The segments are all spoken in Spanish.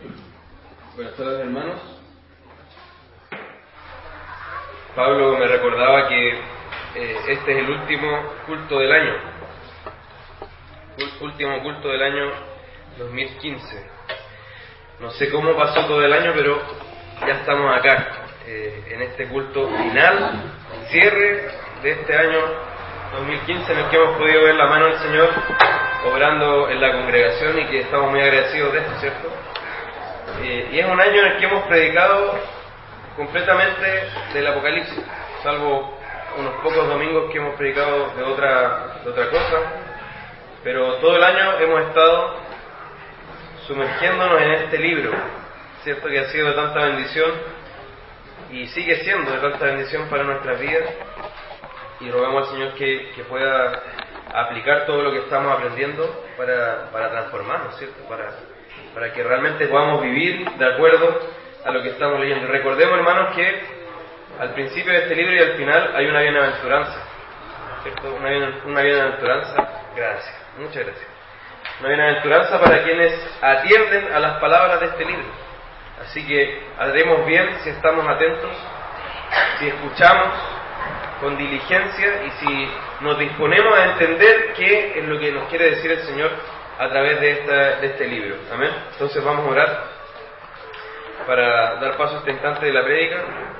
Buenas tardes, hermanos. Pablo me recordaba que este es el último culto del año. Último culto del año 2015. No sé cómo pasó todo el año, pero ya estamos acá, en este culto final, cierre de este año 2015, en el que hemos podido ver la mano del Señor obrando en la congregación y que estamos muy agradecidos de esto, ¿cierto? Y es un año en el que hemos predicado completamente del Apocalipsis, salvo unos pocos domingos que hemos predicado de otra cosa, pero todo el año hemos estado sumergiéndonos en este libro, ¿cierto? Que ha sido de tanta bendición y sigue siendo de tanta bendición para nuestras vidas, y rogamos al Señor que pueda aplicar todo lo que estamos aprendiendo para transformarnos, ¿cierto? Para que realmente podamos vivir de acuerdo a lo que estamos leyendo. Recordemos, hermanos, que al principio de este libro y al final hay una bienaventuranza, ¿cierto? Una bienaventuranza, gracias, muchas gracias. Una bienaventuranza para quienes atienden a las palabras de este libro. Así que haremos bien si estamos atentos, si escuchamos con diligencia y si nos disponemos a entender qué es lo que nos quiere decir el Señor a través de este libro. Amén. Entonces vamos a orar para dar paso a este instante de la prédica,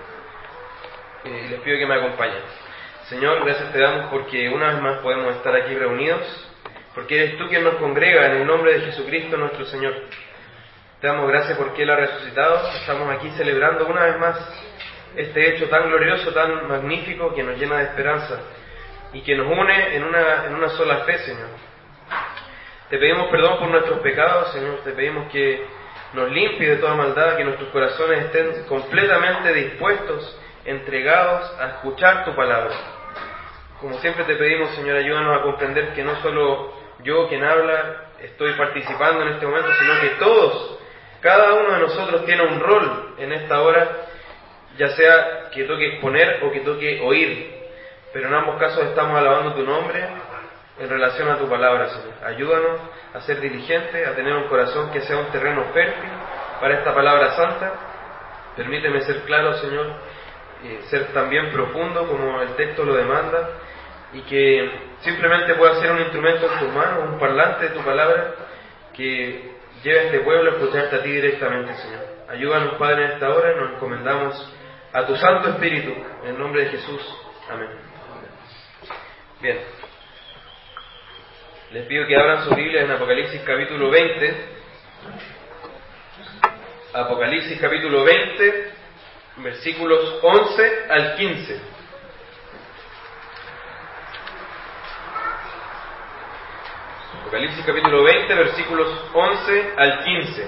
y les pido que me acompañen. Señor, gracias te damos porque una vez más podemos estar aquí reunidos, porque eres tú quien nos congrega en el nombre de Jesucristo nuestro Señor. Te damos gracias porque Él ha resucitado. Estamos aquí celebrando una vez más este hecho tan glorioso, tan magnífico, que nos llena de esperanza y que nos une en una sola fe, Señor. Te pedimos perdón por nuestros pecados, Señor. Te pedimos que nos limpies de toda maldad, que nuestros corazones estén completamente dispuestos, entregados a escuchar tu palabra. Como siempre te pedimos, Señor, ayúdanos a comprender que no solo yo, quien habla, estoy participando en este momento, sino que todos, cada uno de nosotros tiene un rol en esta hora, ya sea que toque exponer o que toque oír, pero en ambos casos estamos alabando tu nombre en relación a tu palabra, Señor. Ayúdanos a ser diligentes, a tener un corazón que sea un terreno fértil para esta palabra santa. Permíteme ser claro, Señor, ser también profundo como el texto lo demanda, y que simplemente pueda ser un instrumento en tus manos, un parlante de tu palabra que lleve a este pueblo a escucharte a ti directamente, Señor. Ayúdanos, Padre, en esta hora, y nos encomendamos a tu Santo Espíritu, en el nombre de Jesús. Amén. Bien. Les pido que abran su Biblia en Apocalipsis capítulo 20. Apocalipsis capítulo 20, versículos 11 al 15. Apocalipsis capítulo 20, versículos 11 al 15.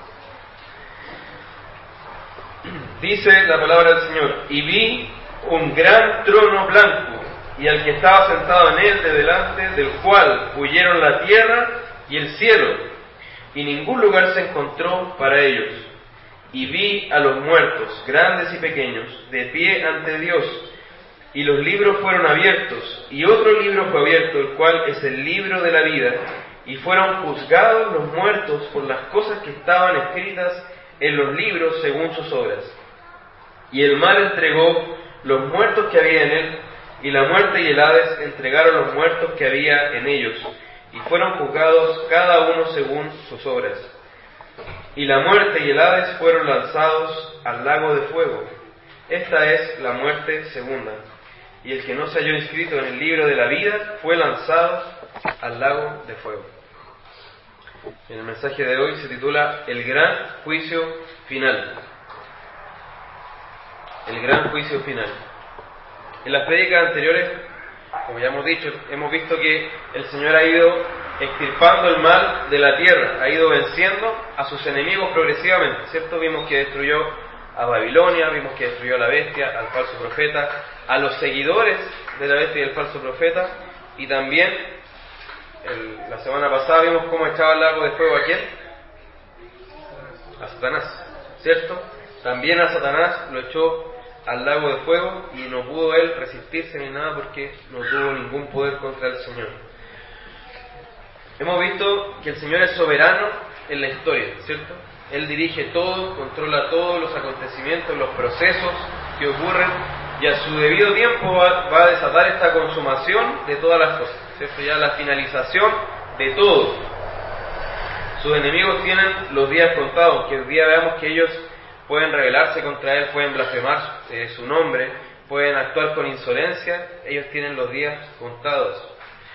Dice la palabra del Señor: y vi un gran trono blanco, y al que estaba sentado en él de delante, del cual huyeron la tierra y el cielo, y ningún lugar se encontró para ellos. Y vi a los muertos, grandes y pequeños, de pie ante Dios, y los libros fueron abiertos, y otro libro fue abierto, el cual es el libro de la vida, y fueron juzgados los muertos por las cosas que estaban escritas en los libros según sus obras. Y el mar entregó los muertos que había en él, y la muerte y el Hades entregaron los muertos que había en ellos, y fueron juzgados cada uno según sus obras. Y la muerte y el Hades fueron lanzados al lago de fuego. Esta es la muerte segunda. Y el que no se halló inscrito en el libro de la vida fue lanzado al lago de fuego. El mensaje de hoy se titula El gran juicio final. El gran juicio final. En las prédicas anteriores, como ya hemos dicho, hemos visto que el Señor ha ido extirpando el mal de la tierra, ha ido venciendo a sus enemigos progresivamente, ¿cierto? Vimos que destruyó a Babilonia, vimos que destruyó a la bestia, al falso profeta, a los seguidores de la bestia y del falso profeta, y también la semana pasada vimos cómo echaba al lago de fuego a quién, a Satanás, ¿cierto? También a Satanás lo echó al lago de fuego y no pudo él resistirse ni nada porque no tuvo ningún poder contra el Señor. Hemos visto que el Señor es soberano en la historia, ¿cierto? Él dirige todo, controla todos los acontecimientos, los procesos que ocurren, y a su debido tiempo va a desatar esta consumación de todas las cosas, ¿cierto? Ya la finalización de todo. Sus enemigos tienen los días contados, que el día veamos que ellos pueden rebelarse contra él, pueden blasfemar su nombre, pueden actuar con insolencia, ellos tienen los días contados.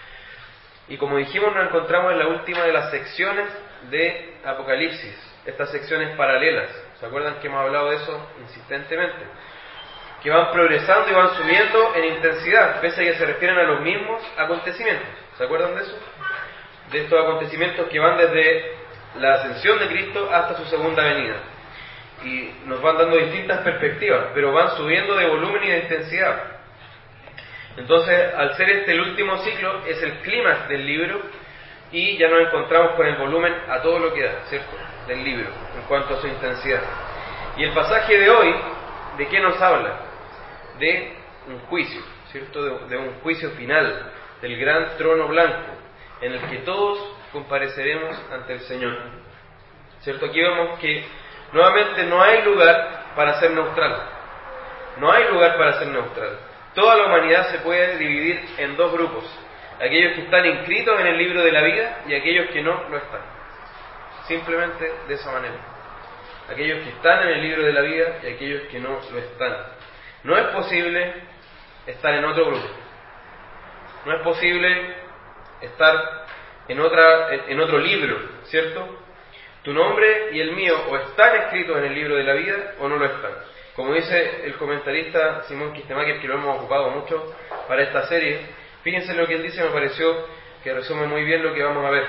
Y como dijimos, nos encontramos en la última de las secciones de Apocalipsis, estas secciones paralelas. ¿Se acuerdan que hemos hablado de eso insistentemente? Que van progresando y van subiendo en intensidad, pese a que se refieren a los mismos acontecimientos. ¿Se acuerdan de eso? De estos acontecimientos que van desde la ascensión de Cristo hasta su segunda venida. Y nos van dando distintas perspectivas, pero van subiendo de volumen y de intensidad. Entonces, al ser este el último ciclo, es el clímax del libro, y ya nos encontramos con el volumen a todo lo que da, ¿cierto?, del libro, en cuanto a su intensidad. Y el pasaje de hoy, ¿de qué nos habla? De un juicio, ¿cierto?, de un juicio final, del gran trono blanco, en el que todos compareceremos ante el Señor, ¿cierto? Aquí vemos que nuevamente no hay lugar para ser neutral. No hay lugar para ser neutral. Toda la humanidad se puede dividir en dos grupos: aquellos que están inscritos en el libro de la vida y aquellos que no lo están. Simplemente de esa manera. Aquellos que están en el libro de la vida y aquellos que no lo están. No es posible estar en otro grupo. No es posible estar en otro libro, ¿cierto? Tu nombre y el mío o están escritos en el libro de la vida o no lo están. Como dice el comentarista Simón Kistemaker, que lo hemos ocupado mucho para esta serie, fíjense lo que él dice, me pareció que resume muy bien lo que vamos a ver.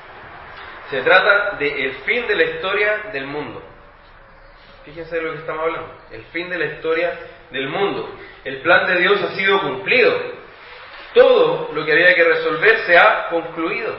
Se trata del fin de la historia del mundo. Fíjense de lo que estamos hablando. El fin de la historia del mundo. El plan de Dios ha sido cumplido. Todo lo que había que resolver se ha concluido.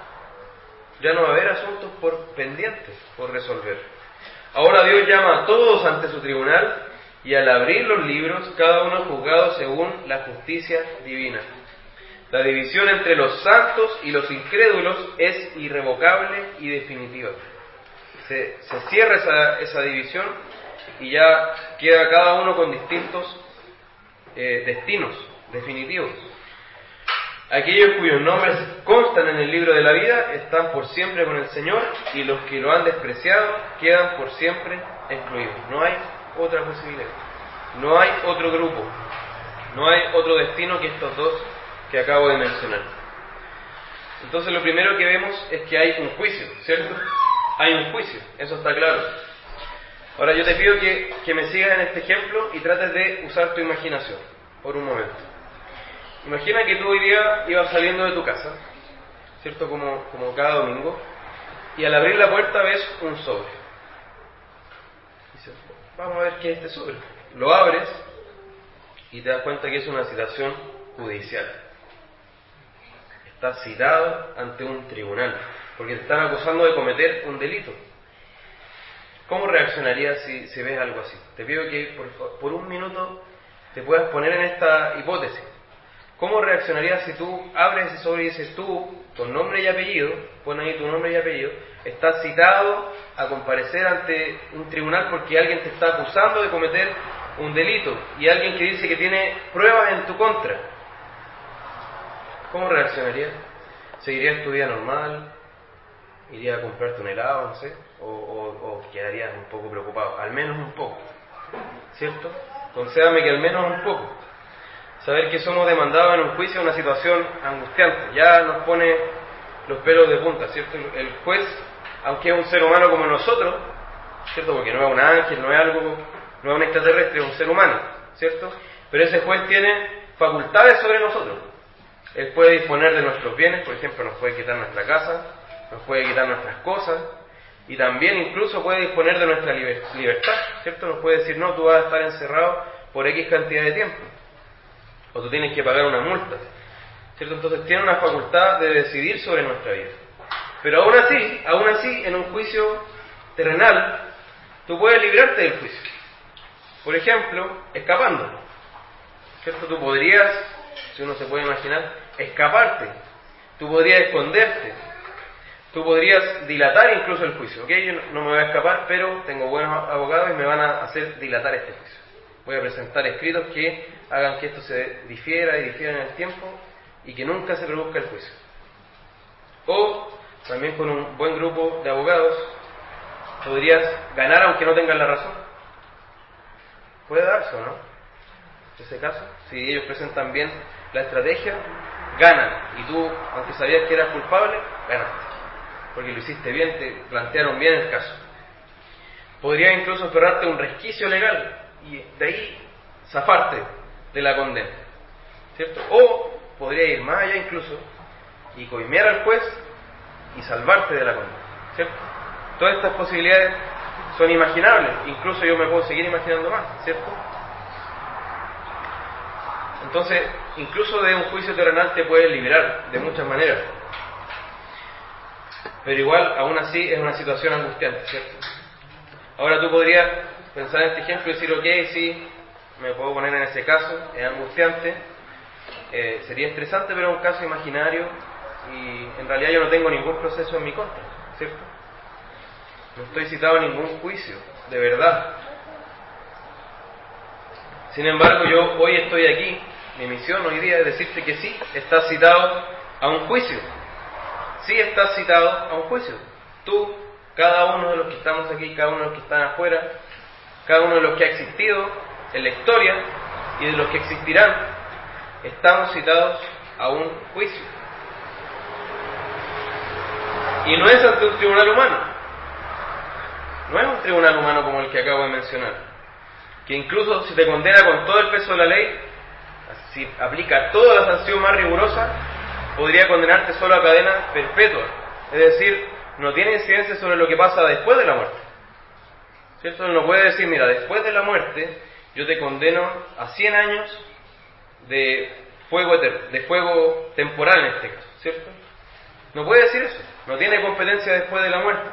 Ya no va a haber asuntos pendientes por resolver. Ahora Dios llama a todos ante su tribunal, y al abrir los libros, cada uno es juzgado según la justicia divina. La división entre los santos y los incrédulos es irrevocable y definitiva. Se cierra esa división y ya queda cada uno con distintos destinos definitivos. Aquellos cuyos nombres constan en el libro de la vida están por siempre con el Señor, y los que lo han despreciado quedan por siempre excluidos. No hay otra posibilidad, no hay otro grupo, no hay otro destino que estos dos que acabo de mencionar. Entonces lo primero que vemos es que hay un juicio, ¿cierto? Hay un juicio, eso está claro. Ahora yo te pido que me sigas en este ejemplo y trates de usar tu imaginación por un momento. Imagina que tú hoy día ibas saliendo de tu casa, ¿cierto? Como cada domingo, y al abrir la puerta ves un sobre. Dices, vamos a ver qué es este sobre. Lo abres y te das cuenta que es una citación judicial. Estás citado ante un tribunal, porque te están acusando de cometer un delito. ¿Cómo reaccionarías si ves algo así? Te pido que por un minuto te puedas poner en esta hipótesis. ¿Cómo reaccionarías si tú abres ese sobre y dices, tú, con nombre y apellido, pon ahí tu nombre y apellido, estás citado a comparecer ante un tribunal porque alguien te está acusando de cometer un delito, y alguien que dice que tiene pruebas en tu contra? ¿Cómo reaccionarías? ¿Seguirías tu vida normal? ¿Irías a comprarte un helado, no sé? ¿O quedarías un poco preocupado? Al menos un poco, ¿cierto? Concédame que al menos un poco. Saber que somos demandados en un juicio es una situación angustiante. Ya nos pone los pelos de punta, ¿cierto? El juez, aunque es un ser humano como nosotros, ¿cierto? Porque no es un ángel, no es un extraterrestre, es un ser humano, ¿cierto? Pero ese juez tiene facultades sobre nosotros. Él puede disponer de nuestros bienes, por ejemplo, nos puede quitar nuestra casa, nos puede quitar nuestras cosas, y también incluso puede disponer de nuestra libertad, ¿cierto? Nos puede decir, no, tú vas a estar encerrado por X cantidad de tiempo, o tú tienes que pagar una multa, ¿cierto? Entonces tiene una facultad de decidir sobre nuestra vida. Pero aún así, en un juicio terrenal, tú puedes librarte del juicio. Por ejemplo, escapando, ¿cierto? Tú podrías, si uno se puede imaginar, escaparte. Tú podrías esconderte. Tú podrías dilatar incluso el juicio. ¿Ok? Yo no me voy a escapar, pero tengo buenos abogados y me van a hacer dilatar este juicio. Voy a presentar escritos que hagan que esto se difiera en el tiempo y que nunca se produzca el juicio. O también con un buen grupo de abogados podrías ganar aunque no tengas la razón. Puede darse, ¿o no? En ese caso, si ellos presentan bien la estrategia, ganan. Y tú, aunque sabías que eras culpable, ganaste. Porque lo hiciste bien, te plantearon bien el caso. Podrías incluso esperarte un resquicio legal y de ahí zafarte de la condena, ¿cierto? O podría ir más allá incluso y coimear al juez y salvarte de la condena, ¿cierto? Todas estas posibilidades son imaginables, incluso yo me puedo seguir imaginando más, ¿cierto? Entonces, incluso de un juicio terrenal te puedes liberar de muchas maneras, pero igual, aún así, es una situación angustiante, ¿cierto? Ahora tú podrías pensar en este ejemplo y decir, ok, sí, me puedo poner en ese caso, es angustiante, sería estresante, pero es un caso imaginario y en realidad yo no tengo ningún proceso en mi contra, ¿cierto? No estoy citado en ningún juicio, de verdad. Sin embargo, yo hoy estoy aquí, mi misión hoy día es decirte que sí, estás citado a un juicio. Sí estás citado a un juicio. Tú, cada uno de los que estamos aquí, cada uno de los que están afuera, cada uno de los que ha existido en la historia y de los que existirán, estamos citados a un juicio. Y no es ante un tribunal humano. No es un tribunal humano como el que acabo de mencionar, que incluso si te condena con todo el peso de la ley, si aplica toda la sanción más rigurosa, podría condenarte solo a cadena perpetua. Es decir, no tiene incidencia sobre lo que pasa después de la muerte. ¿Cierto? No puede decir, mira, después de la muerte yo te condeno a 100 años de fuego eterno, de fuego temporal en este caso, ¿cierto? No puede decir eso. No tiene competencia después de la muerte.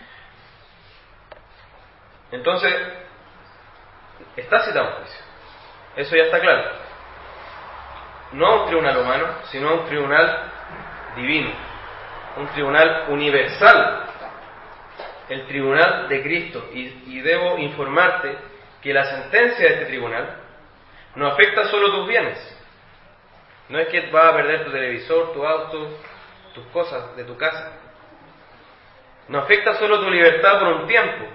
Entonces, está citado un juicio. Eso ya está claro. No a un tribunal humano, sino a un tribunal divino. Un tribunal universal. El tribunal de Cristo. Y debo informarte que la sentencia de este tribunal no afecta solo tus bienes. No es que vas a perder tu televisor, tu auto, tus cosas de tu casa. No afecta solo tu libertad por un tiempo.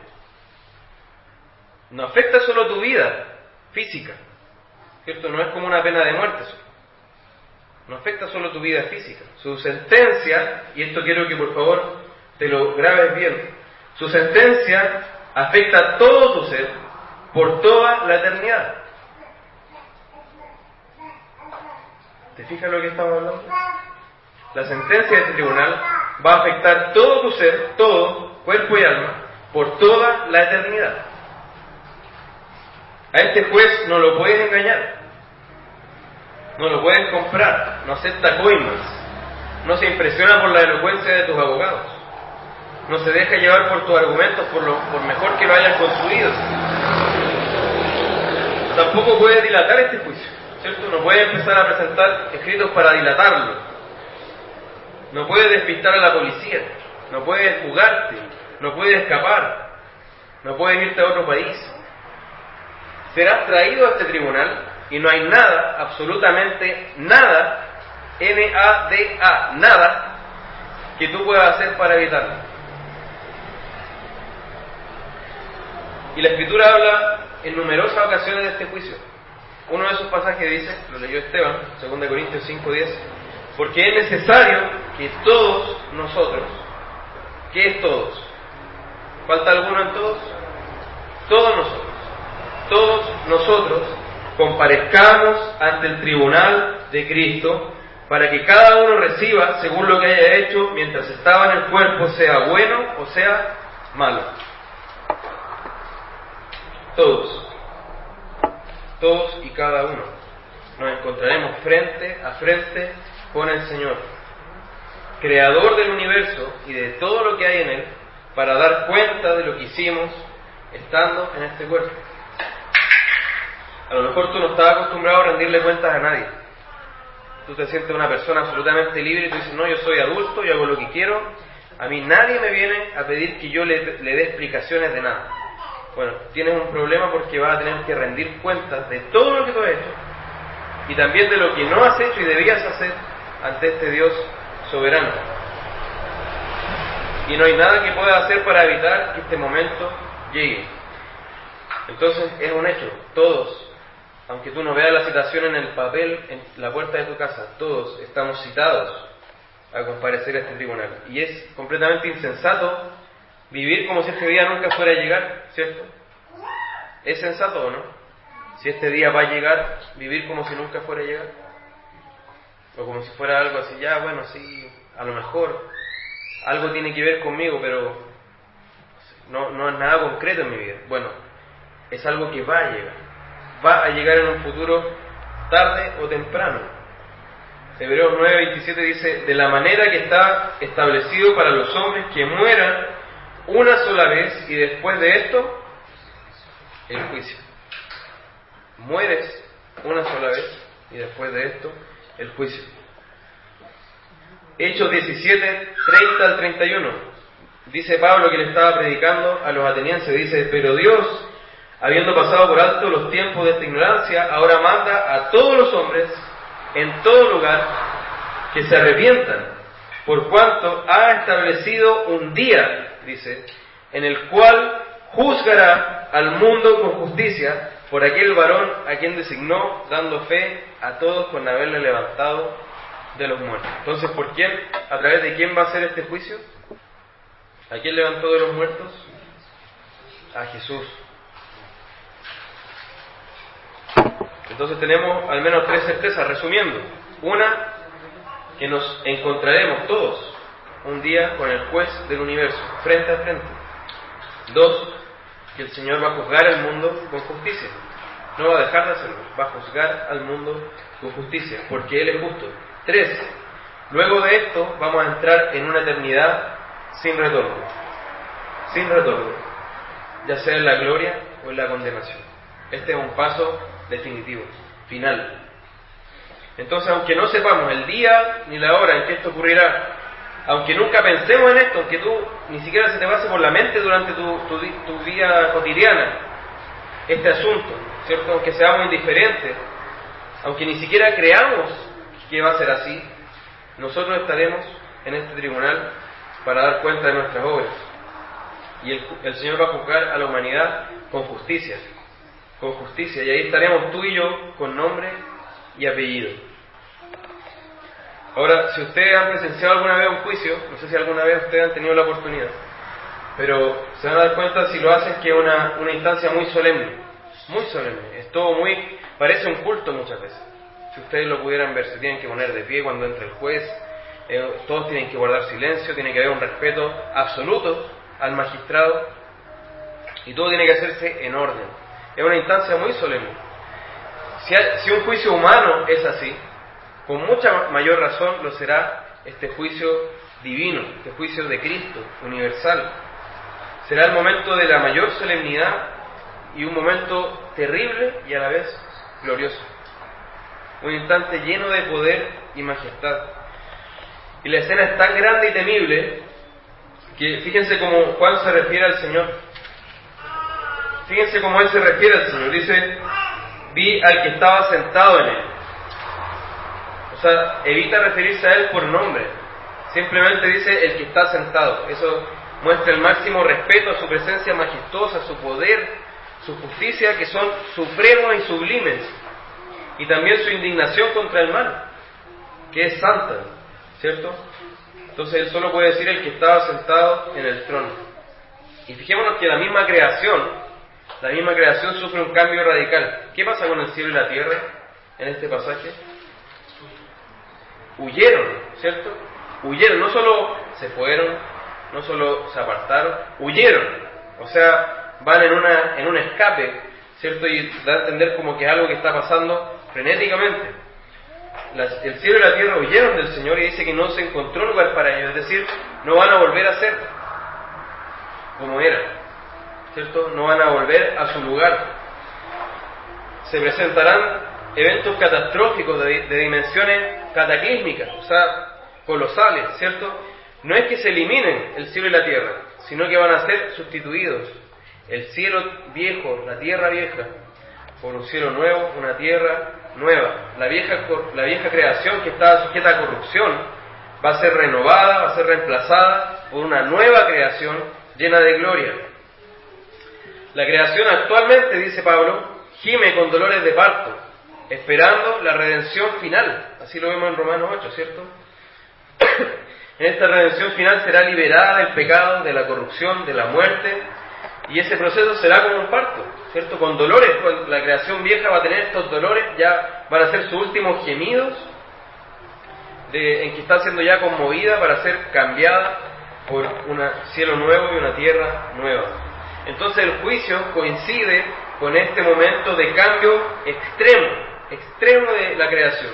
No afecta solo tu vida física, ¿cierto? No es como una pena de muerte solo. No afecta solo tu vida física. Su sentencia, y esto quiero que por favor te lo grabes bien, su sentencia afecta a todo tu ser por toda la eternidad. ¿Te fijas lo que estamos hablando? La sentencia de este tribunal va a afectar todo tu ser, todo, cuerpo y alma, por toda la eternidad. A este juez no lo puedes engañar, no lo puedes comprar, no acepta coimas, no se impresiona por la elocuencia de tus abogados, no se deja llevar por tus argumentos por mejor que lo hayas construido. Tampoco puedes dilatar este juicio, ¿cierto? No puedes empezar a presentar escritos para dilatarlo, no puedes despistar a la policía, no puedes fugarte, no puedes escapar, no puedes irte a otro país. Serás traído a este tribunal y no hay nada, absolutamente nada, N-A-D-A, nada, que tú puedas hacer para evitarlo. Y la Escritura habla en numerosas ocasiones de este juicio. Uno de esos pasajes dice, lo leyó Esteban, 2 Corintios 5:10, porque es necesario que todos nosotros, ¿qué es todos? ¿Falta alguno en todos? Todos nosotros comparezcamos ante el tribunal de Cristo para que cada uno reciba según lo que haya hecho mientras estaba en el cuerpo, sea bueno o sea malo. Todos y cada uno nos encontraremos frente a frente con el Señor, creador del universo y de todo lo que hay en él, para dar cuenta de lo que hicimos estando en este cuerpo. A lo mejor tú no estás acostumbrado a rendirle cuentas a nadie. Tú te sientes una persona absolutamente libre y tú dices, no, yo soy adulto, yo hago lo que quiero, A mí nadie me viene a pedir que yo le dé explicaciones de nada. Bueno, tienes un problema porque vas a tener que rendir cuentas de todo lo que tú has hecho y también de lo que no has hecho y debías hacer ante este Dios soberano. Y no hay nada que puedas hacer para evitar que este momento llegue. Entonces es un hecho, todos, aunque tú no veas la citación en el papel, en la puerta de tu casa, todos estamos citados a comparecer a este tribunal. Y es completamente insensato vivir como si este día nunca fuera a llegar, ¿cierto? ¿Es sensato o no? Si este día va a llegar, vivir como si nunca fuera a llegar. O como si fuera algo así, ya, bueno, sí, a lo mejor algo tiene que ver conmigo, pero no es nada concreto en mi vida. Bueno, es algo que va a llegar. Va a llegar en un futuro, tarde o temprano. Hebreos 9:27 dice: de la manera que está establecido para los hombres que mueran una sola vez y después de esto, el juicio. Mueres una sola vez y después de esto, el juicio. Hechos 17:30 al 31. Dice Pablo, que le estaba predicando a los atenienses, dice: pero Dios, habiendo pasado por alto los tiempos de esta ignorancia, ahora manda a todos los hombres en todo lugar que se arrepientan, por cuanto ha establecido un día, dice, en el cual juzgará al mundo con justicia por aquel varón a quien designó, dando fe a todos con haberle levantado de los muertos. Entonces, ¿por quién? ¿A través de quién va a ser este juicio? ¿A quién levantó de los muertos? A Jesús. Entonces tenemos al menos tres certezas, resumiendo. Una, que nos encontraremos todos un día con el juez del universo, frente a frente. Dos, que el Señor va a juzgar al mundo con justicia. No va a dejar de hacerlo, va a juzgar al mundo con justicia, porque Él es justo. Tres, luego de esto vamos a entrar en una eternidad sin retorno. Sin retorno, ya sea en la gloria o en la condenación. Este es un paso definitivo, final. Entonces, aunque no sepamos el día ni la hora en que esto ocurrirá, aunque nunca pensemos en esto, aunque tú ni siquiera se te pase por la mente durante tu vida cotidiana este asunto, ¿cierto? Aunque seamos indiferentes, aunque ni siquiera creamos que va a ser así, nosotros estaremos en este tribunal para dar cuenta de nuestras obras. Y el Señor va a juzgar a la humanidad con justicia, y ahí estaremos tú y yo con nombre y apellido. Ahora, si ustedes han presenciado alguna vez un juicio, no sé si alguna vez ustedes han tenido la oportunidad, pero se van a dar cuenta si lo hacen que es una instancia muy solemne, es todo parece un culto muchas veces. Si ustedes lo pudieran ver, se tienen que poner de pie cuando entra el juez, todos tienen que guardar silencio, tiene que haber un respeto absoluto al magistrado, y todo tiene que hacerse en orden. Es una instancia muy solemne. Si un juicio humano es así, con mucha mayor razón lo será este juicio divino, este juicio de Cristo, universal. Será el momento de la mayor solemnidad y un momento terrible y a la vez glorioso. Un instante lleno de poder y majestad. Y la escena es tan grande y temible que fíjense cómo Juan se refiere al Señor. Fíjense cómo él se refiere al Señor. Dice: vi al que estaba sentado en él. O sea, evita referirse a él por nombre. Simplemente dice el que está sentado. Eso muestra el máximo respeto a su presencia majestuosa, su poder, su justicia, que son supremos y sublimes. Y también su indignación contra el mal, que es santa, ¿cierto? Entonces él solo puede decir el que estaba sentado en el trono. Y fijémonos que la misma creación sufre un cambio radical. ¿Qué pasa con el cielo y la tierra en este pasaje? Huyeron, ¿cierto? Huyeron, no solo se fueron, no solo se apartaron, huyeron. O sea, van en un escape, ¿cierto? Y da a entender como que es algo que está pasando frenéticamente. El cielo y la tierra huyeron del Señor y dice que no se encontró lugar para ellos, es decir, no van a volver a ser como eran, ¿cierto? No van a volver a su lugar. Se presentarán eventos catastróficos de dimensiones cataclísmicas, o sea, colosales, ¿cierto? no es que se eliminen el cielo y la tierra, sino que van a ser sustituidos. El cielo viejo, la tierra vieja, por un cielo nuevo, una tierra nueva. La vieja creación que estaba sujeta a corrupción va a ser renovada, va a ser reemplazada por una nueva creación llena de gloria. La creación actualmente, dice Pablo, gime con dolores de parto, esperando la redención final. Así lo vemos en Romanos 8, ¿cierto? En esta redención final será liberada del pecado, de la corrupción, de la muerte, y ese proceso será como un parto, ¿cierto? Con dolores. La creación vieja va a tener estos dolores, ya van a ser sus últimos gemidos, en que está siendo ya conmovida para ser cambiada por un cielo nuevo y una tierra nueva. Entonces el juicio coincide con este momento de cambio extremo de la creación.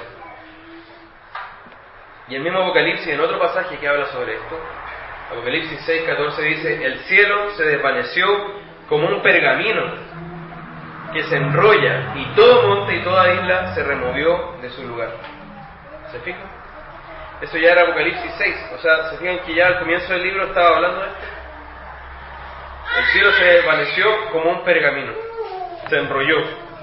Y el mismo Apocalipsis, en otro pasaje que habla sobre esto, Apocalipsis 6:14 dice: el cielo se desvaneció como un pergamino que se enrolla, y todo monte y toda isla se removió de su lugar. ¿Se fijan? Eso ya era Apocalipsis 6, o sea, se fijan que ya al comienzo del libro estaba hablando de esto. El cielo se desvaneció como un pergamino, se enrolló.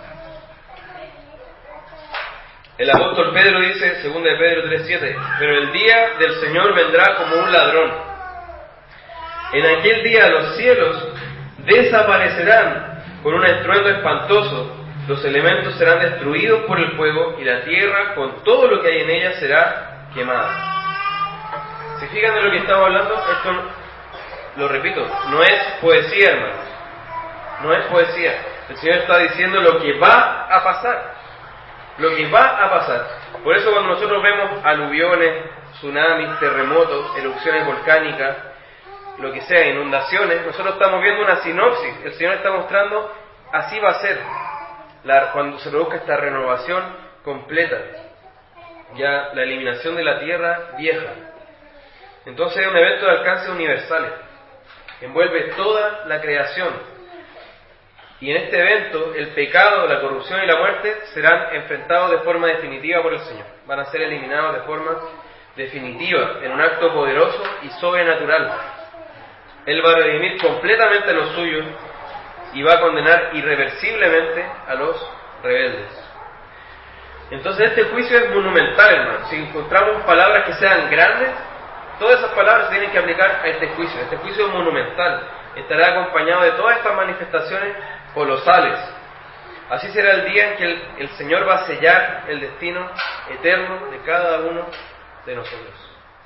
El apóstol Pedro dice, 2 de Pedro 3:7, pero el día del Señor vendrá como un ladrón. En aquel día los cielos desaparecerán con un estruendo espantoso, los elementos serán destruidos por el fuego y la tierra con todo lo que hay en ella será quemada. ¿Se fijan de lo que estamos hablando? Esto, lo repito, no es poesía, hermanos. No es poesía. El Señor está diciendo lo que va a pasar. Lo que va a pasar. Por eso cuando nosotros vemos aluviones, tsunamis, terremotos, erupciones volcánicas, lo que sea, inundaciones, nosotros estamos viendo una sinopsis. El Señor está mostrando, así va a ser cuando se produzca esta renovación completa, ya la eliminación de la tierra vieja. Entonces es un evento de alcance universal, envuelve toda la creación. Y en este evento, el pecado, la corrupción y la muerte serán enfrentados de forma definitiva por el Señor. Van a ser eliminados de forma definitiva, en un acto poderoso y sobrenatural. Él va a redimir completamente a los suyos y va a condenar irreversiblemente a los rebeldes. Entonces este juicio es monumental, hermano. Si encontramos palabras que sean grandes, todas esas palabras se tienen que aplicar a este juicio. Este juicio es monumental. Estará acompañado de todas estas manifestaciones colosales. Así será el día en que el Señor va a sellar el destino eterno de cada uno de nosotros.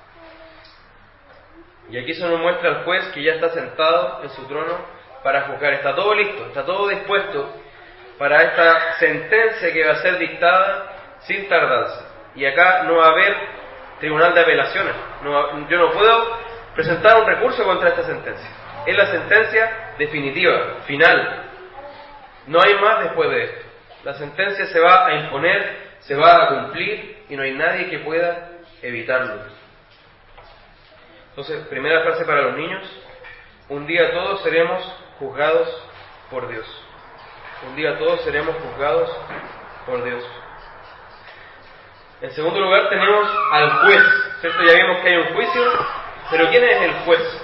Y aquí se nos muestra el juez que ya está sentado en su trono para juzgar. Está todo listo, está todo dispuesto para esta sentencia que va a ser dictada sin tardanza. Y acá no va a haber tribunal de apelaciones. Yo no puedo presentar un recurso contra esta sentencia. Es la sentencia definitiva, final. No hay más después de esto. La sentencia se va a imponer, se va a cumplir y no hay nadie que pueda evitarlo. Entonces, primera frase para los niños: un día todos seremos juzgados por Dios. Un día todos seremos juzgados por Dios. En segundo lugar tenemos al juez, ¿cierto? Ya vimos que hay un juicio, pero ¿quién es el juez?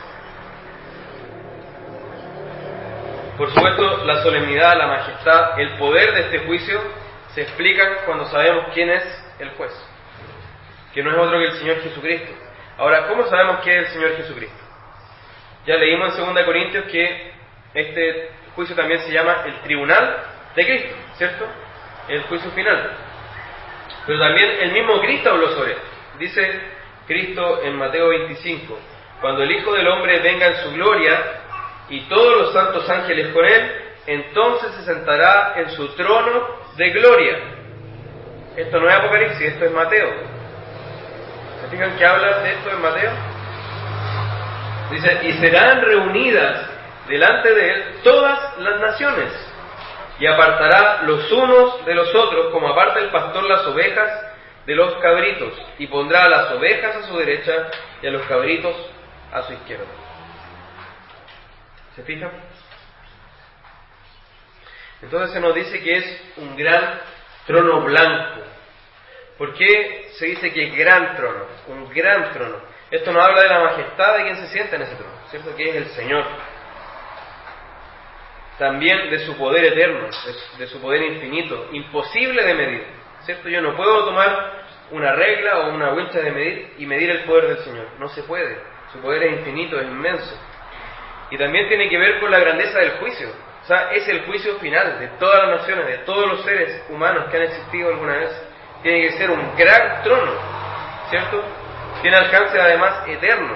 Por supuesto, la solemnidad, la majestad, el poder de este juicio se explican cuando sabemos quién es el juez, que no es otro que el Señor Jesucristo. Ahora, ¿cómo sabemos quién es el Señor Jesucristo? Ya leímos en 2 Corintios que este juicio también se llama el tribunal de Cristo, ¿cierto? El juicio final. Pero también el mismo Cristo habló sobre esto. Dice Cristo en Mateo 25, cuando el Hijo del Hombre venga en su gloria y todos los santos ángeles con él, entonces se sentará en su trono de gloria. Esto no es Apocalipsis, esto es Mateo. ¿Se fijan que habla de esto en Mateo? Dice, y serán reunidas delante de él todas las naciones, y apartará los unos de los otros, como aparta el pastor las ovejas de los cabritos, y pondrá a las ovejas a su derecha y a los cabritos a su izquierda. ¿Se fijan? Entonces se nos dice que es un gran trono blanco. ¿Por qué se dice que es gran trono? Un gran trono. Esto nos habla de la majestad de quien se sienta en ese trono, ¿cierto? Que es el Señor. También de su poder eterno, de su poder infinito, imposible de medir, ¿cierto? Yo no puedo tomar una regla o una wincha de medir y medir el poder del Señor. No se puede. Su poder es infinito, es inmenso. Y también tiene que ver con la grandeza del juicio. O sea, es el juicio final de todas las naciones, de todos los seres humanos que han existido alguna vez. Tiene que ser un gran trono, ¿cierto? Tiene alcances además eternos.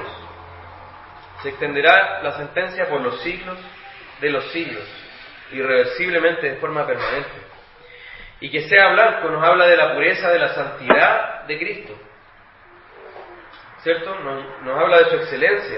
Se extenderá la sentencia por los siglos de los siglos, irreversiblemente, de forma permanente. Y que sea blanco nos habla de la pureza, de la santidad de Cristo, ¿cierto? Nos habla de su excelencia.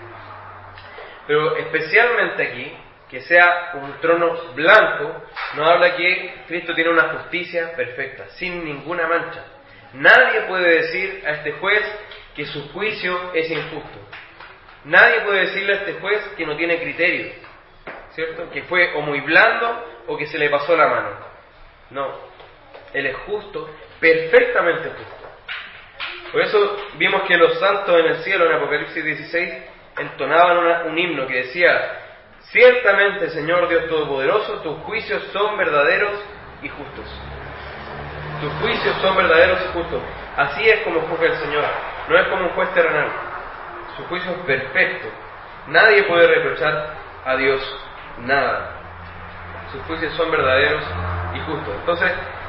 Pero especialmente aquí, que sea un trono blanco, nos habla que Cristo tiene una justicia perfecta, sin ninguna mancha. Nadie puede decir a este juez que su juicio es injusto. Nadie puede decirle a este juez que no tiene criterio, ¿cierto? Que fue o muy blando o que se le pasó la mano. No, Él es justo, perfectamente justo. Por eso vimos que los santos en el cielo, en Apocalipsis 16, entonaban un himno que decía: ciertamente, Señor Dios Todopoderoso, tus juicios son verdaderos y justos. Tus juicios son verdaderos y justos. Así es como juzga el Señor, no es como un juez terrenal. Su juicio es perfecto. Nadie puede reprochar a Dios nada. Sus juicios son verdaderos y justos. Entonces,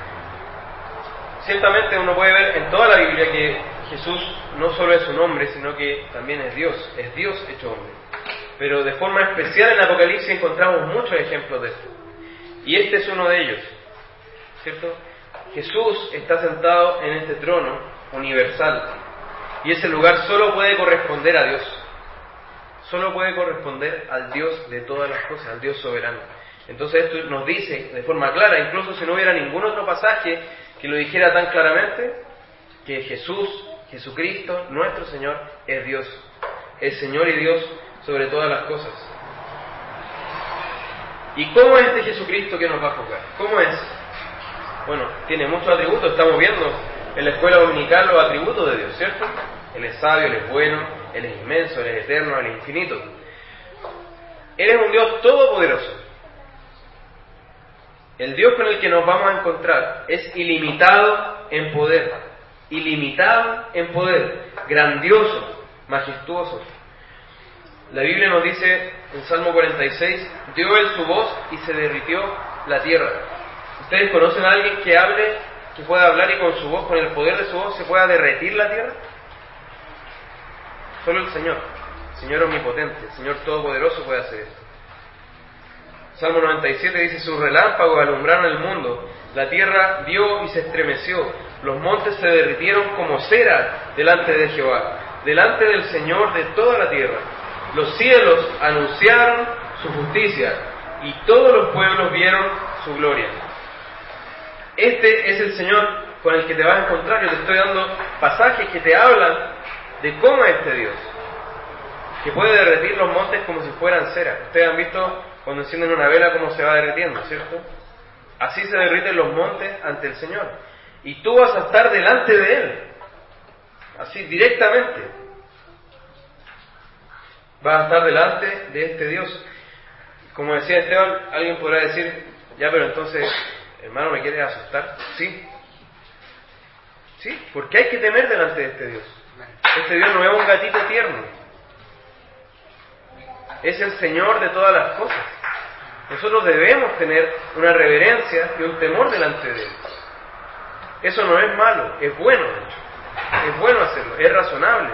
ciertamente uno puede ver en toda la Biblia que Jesús no solo es un hombre, sino que también es Dios hecho hombre. Pero de forma especial en Apocalipsis encontramos muchos ejemplos de esto. Y este es uno de ellos, ¿cierto? Jesús está sentado en este trono universal, y ese lugar solo puede corresponder a Dios. Solo puede corresponder al Dios de todas las cosas, al Dios soberano. Entonces esto nos dice de forma clara, incluso si no hubiera ningún otro pasaje que lo dijera tan claramente, que Jesucristo, nuestro Señor, es Dios. Es Señor y Dios sobre todas las cosas. ¿Y cómo es este Jesucristo que nos va a juzgar? ¿Cómo es? Bueno, tiene muchos atributos. Estamos viendo en la escuela dominical los atributos de Dios, ¿cierto? Él es sabio, Él es bueno, Él es inmenso, Él es eterno, Él es infinito. Él es un Dios todopoderoso. El Dios con el que nos vamos a encontrar es ilimitado en poder, grandioso, majestuoso. La Biblia nos dice en Salmo 46, dio Él su voz y se derritió la tierra. ¿Ustedes conocen a alguien que hable, que pueda hablar y con su voz, con el poder de su voz, se pueda derretir la tierra? Solo el Señor omnipotente, el Señor todopoderoso puede hacer esto. Salmo 97 dice, sus relámpagos alumbraron el mundo, la tierra vio y se estremeció, los montes se derritieron como cera delante de Jehová, delante del Señor de toda la tierra. Los cielos anunciaron su justicia y todos los pueblos vieron su gloria. Este es el Señor con el que te vas a encontrar. Yo te estoy dando pasajes que te hablan de cómo es este Dios, que puede derretir los montes como si fueran cera. Ustedes han visto cuando encienden una vela cómo se va derritiendo, ¿cierto? Así se derriten los montes ante el Señor. Y tú vas a estar delante de Él, así directamente. Vas a estar delante de este Dios. Como decía Esteban, alguien podrá decir, ya, pero entonces, hermano, ¿me quieres asustar? Sí, porque hay que temer delante de este Dios. Este Dios no es un gatito tierno, es el Señor de todas las cosas. Nosotros debemos tener una reverencia y un temor delante de Él. Eso no es malo, es bueno, de hecho. Es bueno hacerlo, es razonable.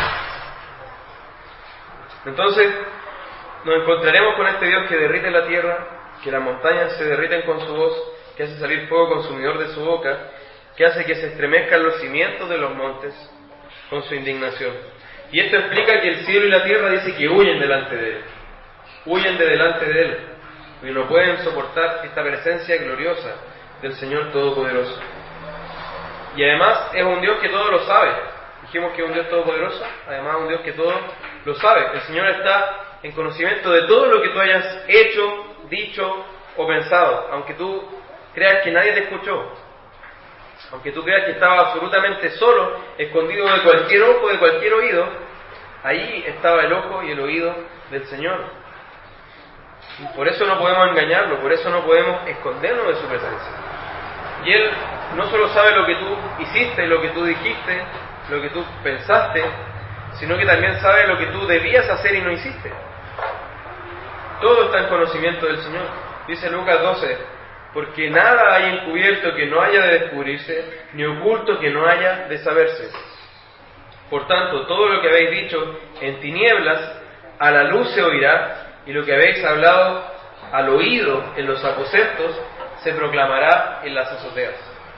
Entonces, nos encontraremos con este Dios que derrite la tierra, que las montañas se derriten con su voz, que hace salir fuego consumidor de su boca, que hace que se estremezcan los cimientos de los montes con su indignación. Y esto explica que el cielo y la tierra dice que huyen delante de Él, huyen de delante de Él, y no pueden soportar esta presencia gloriosa del Señor Todopoderoso. Y además es un Dios que todo lo sabe. Dijimos que es un Dios todopoderoso, además es un Dios que todo lo sabe. El Señor está en conocimiento de todo lo que tú hayas hecho, dicho o pensado, aunque tú creas que nadie te escuchó. Aunque tú creas que estaba absolutamente solo, escondido de cualquier ojo, de cualquier oído, ahí estaba el ojo y el oído del Señor. Y por eso no podemos engañarlo, por eso no podemos escondernos de su presencia. Y Él no solo sabe lo que tú hiciste, lo que tú dijiste, lo que tú pensaste, sino que también sabe lo que tú debías hacer y no hiciste. Todo está en conocimiento del Señor. Dice Lucas 12, porque nada hay encubierto que no haya de descubrirse, ni oculto que no haya de saberse. Por tanto, todo lo que habéis dicho en tinieblas, a la luz se oirá, y lo que habéis hablado al oído en los aposentos, se proclamará en las azoteas.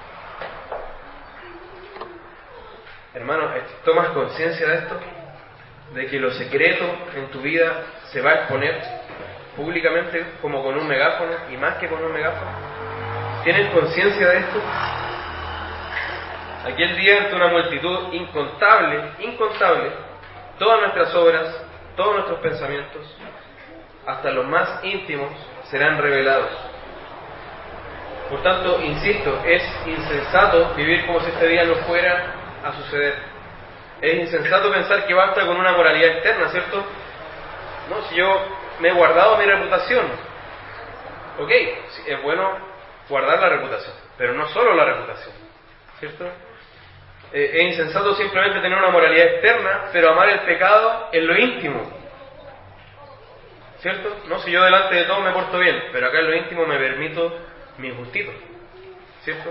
Hermano, ¿tomas conciencia de esto? De que lo secreto en tu vida se va a exponer públicamente como con un megáfono, y más que con un megáfono. ¿Tienes conciencia de esto? Aquel día, ante una multitud incontable, todas nuestras obras, todos nuestros pensamientos, hasta los más íntimos, serán revelados. Por tanto, insisto, es insensato vivir como si este día no fuera a suceder. Es insensato pensar que basta con una moralidad externa, ¿cierto? No, si yo me he guardado mi reputación, ok, es bueno guardar la reputación, pero no solo la reputación, ¿cierto? Es insensato simplemente tener una moralidad externa, pero amar el pecado en lo íntimo, ¿cierto? No, si yo delante de todos me porto bien, pero acá en lo íntimo me permito mis gustitos, ¿cierto?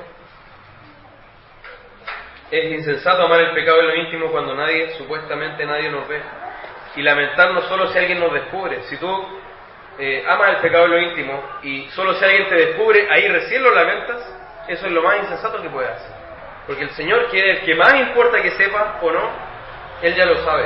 Es insensato amar el pecado en lo íntimo cuando supuestamente nadie nos ve, y lamentarnos solo si alguien nos descubre. Si tú amas el pecado en lo íntimo y solo si alguien te descubre, ahí recién lo lamentas, eso es lo más insensato que puedes hacer. Porque el Señor, que es el que más importa que sepa o no, Él ya lo sabe.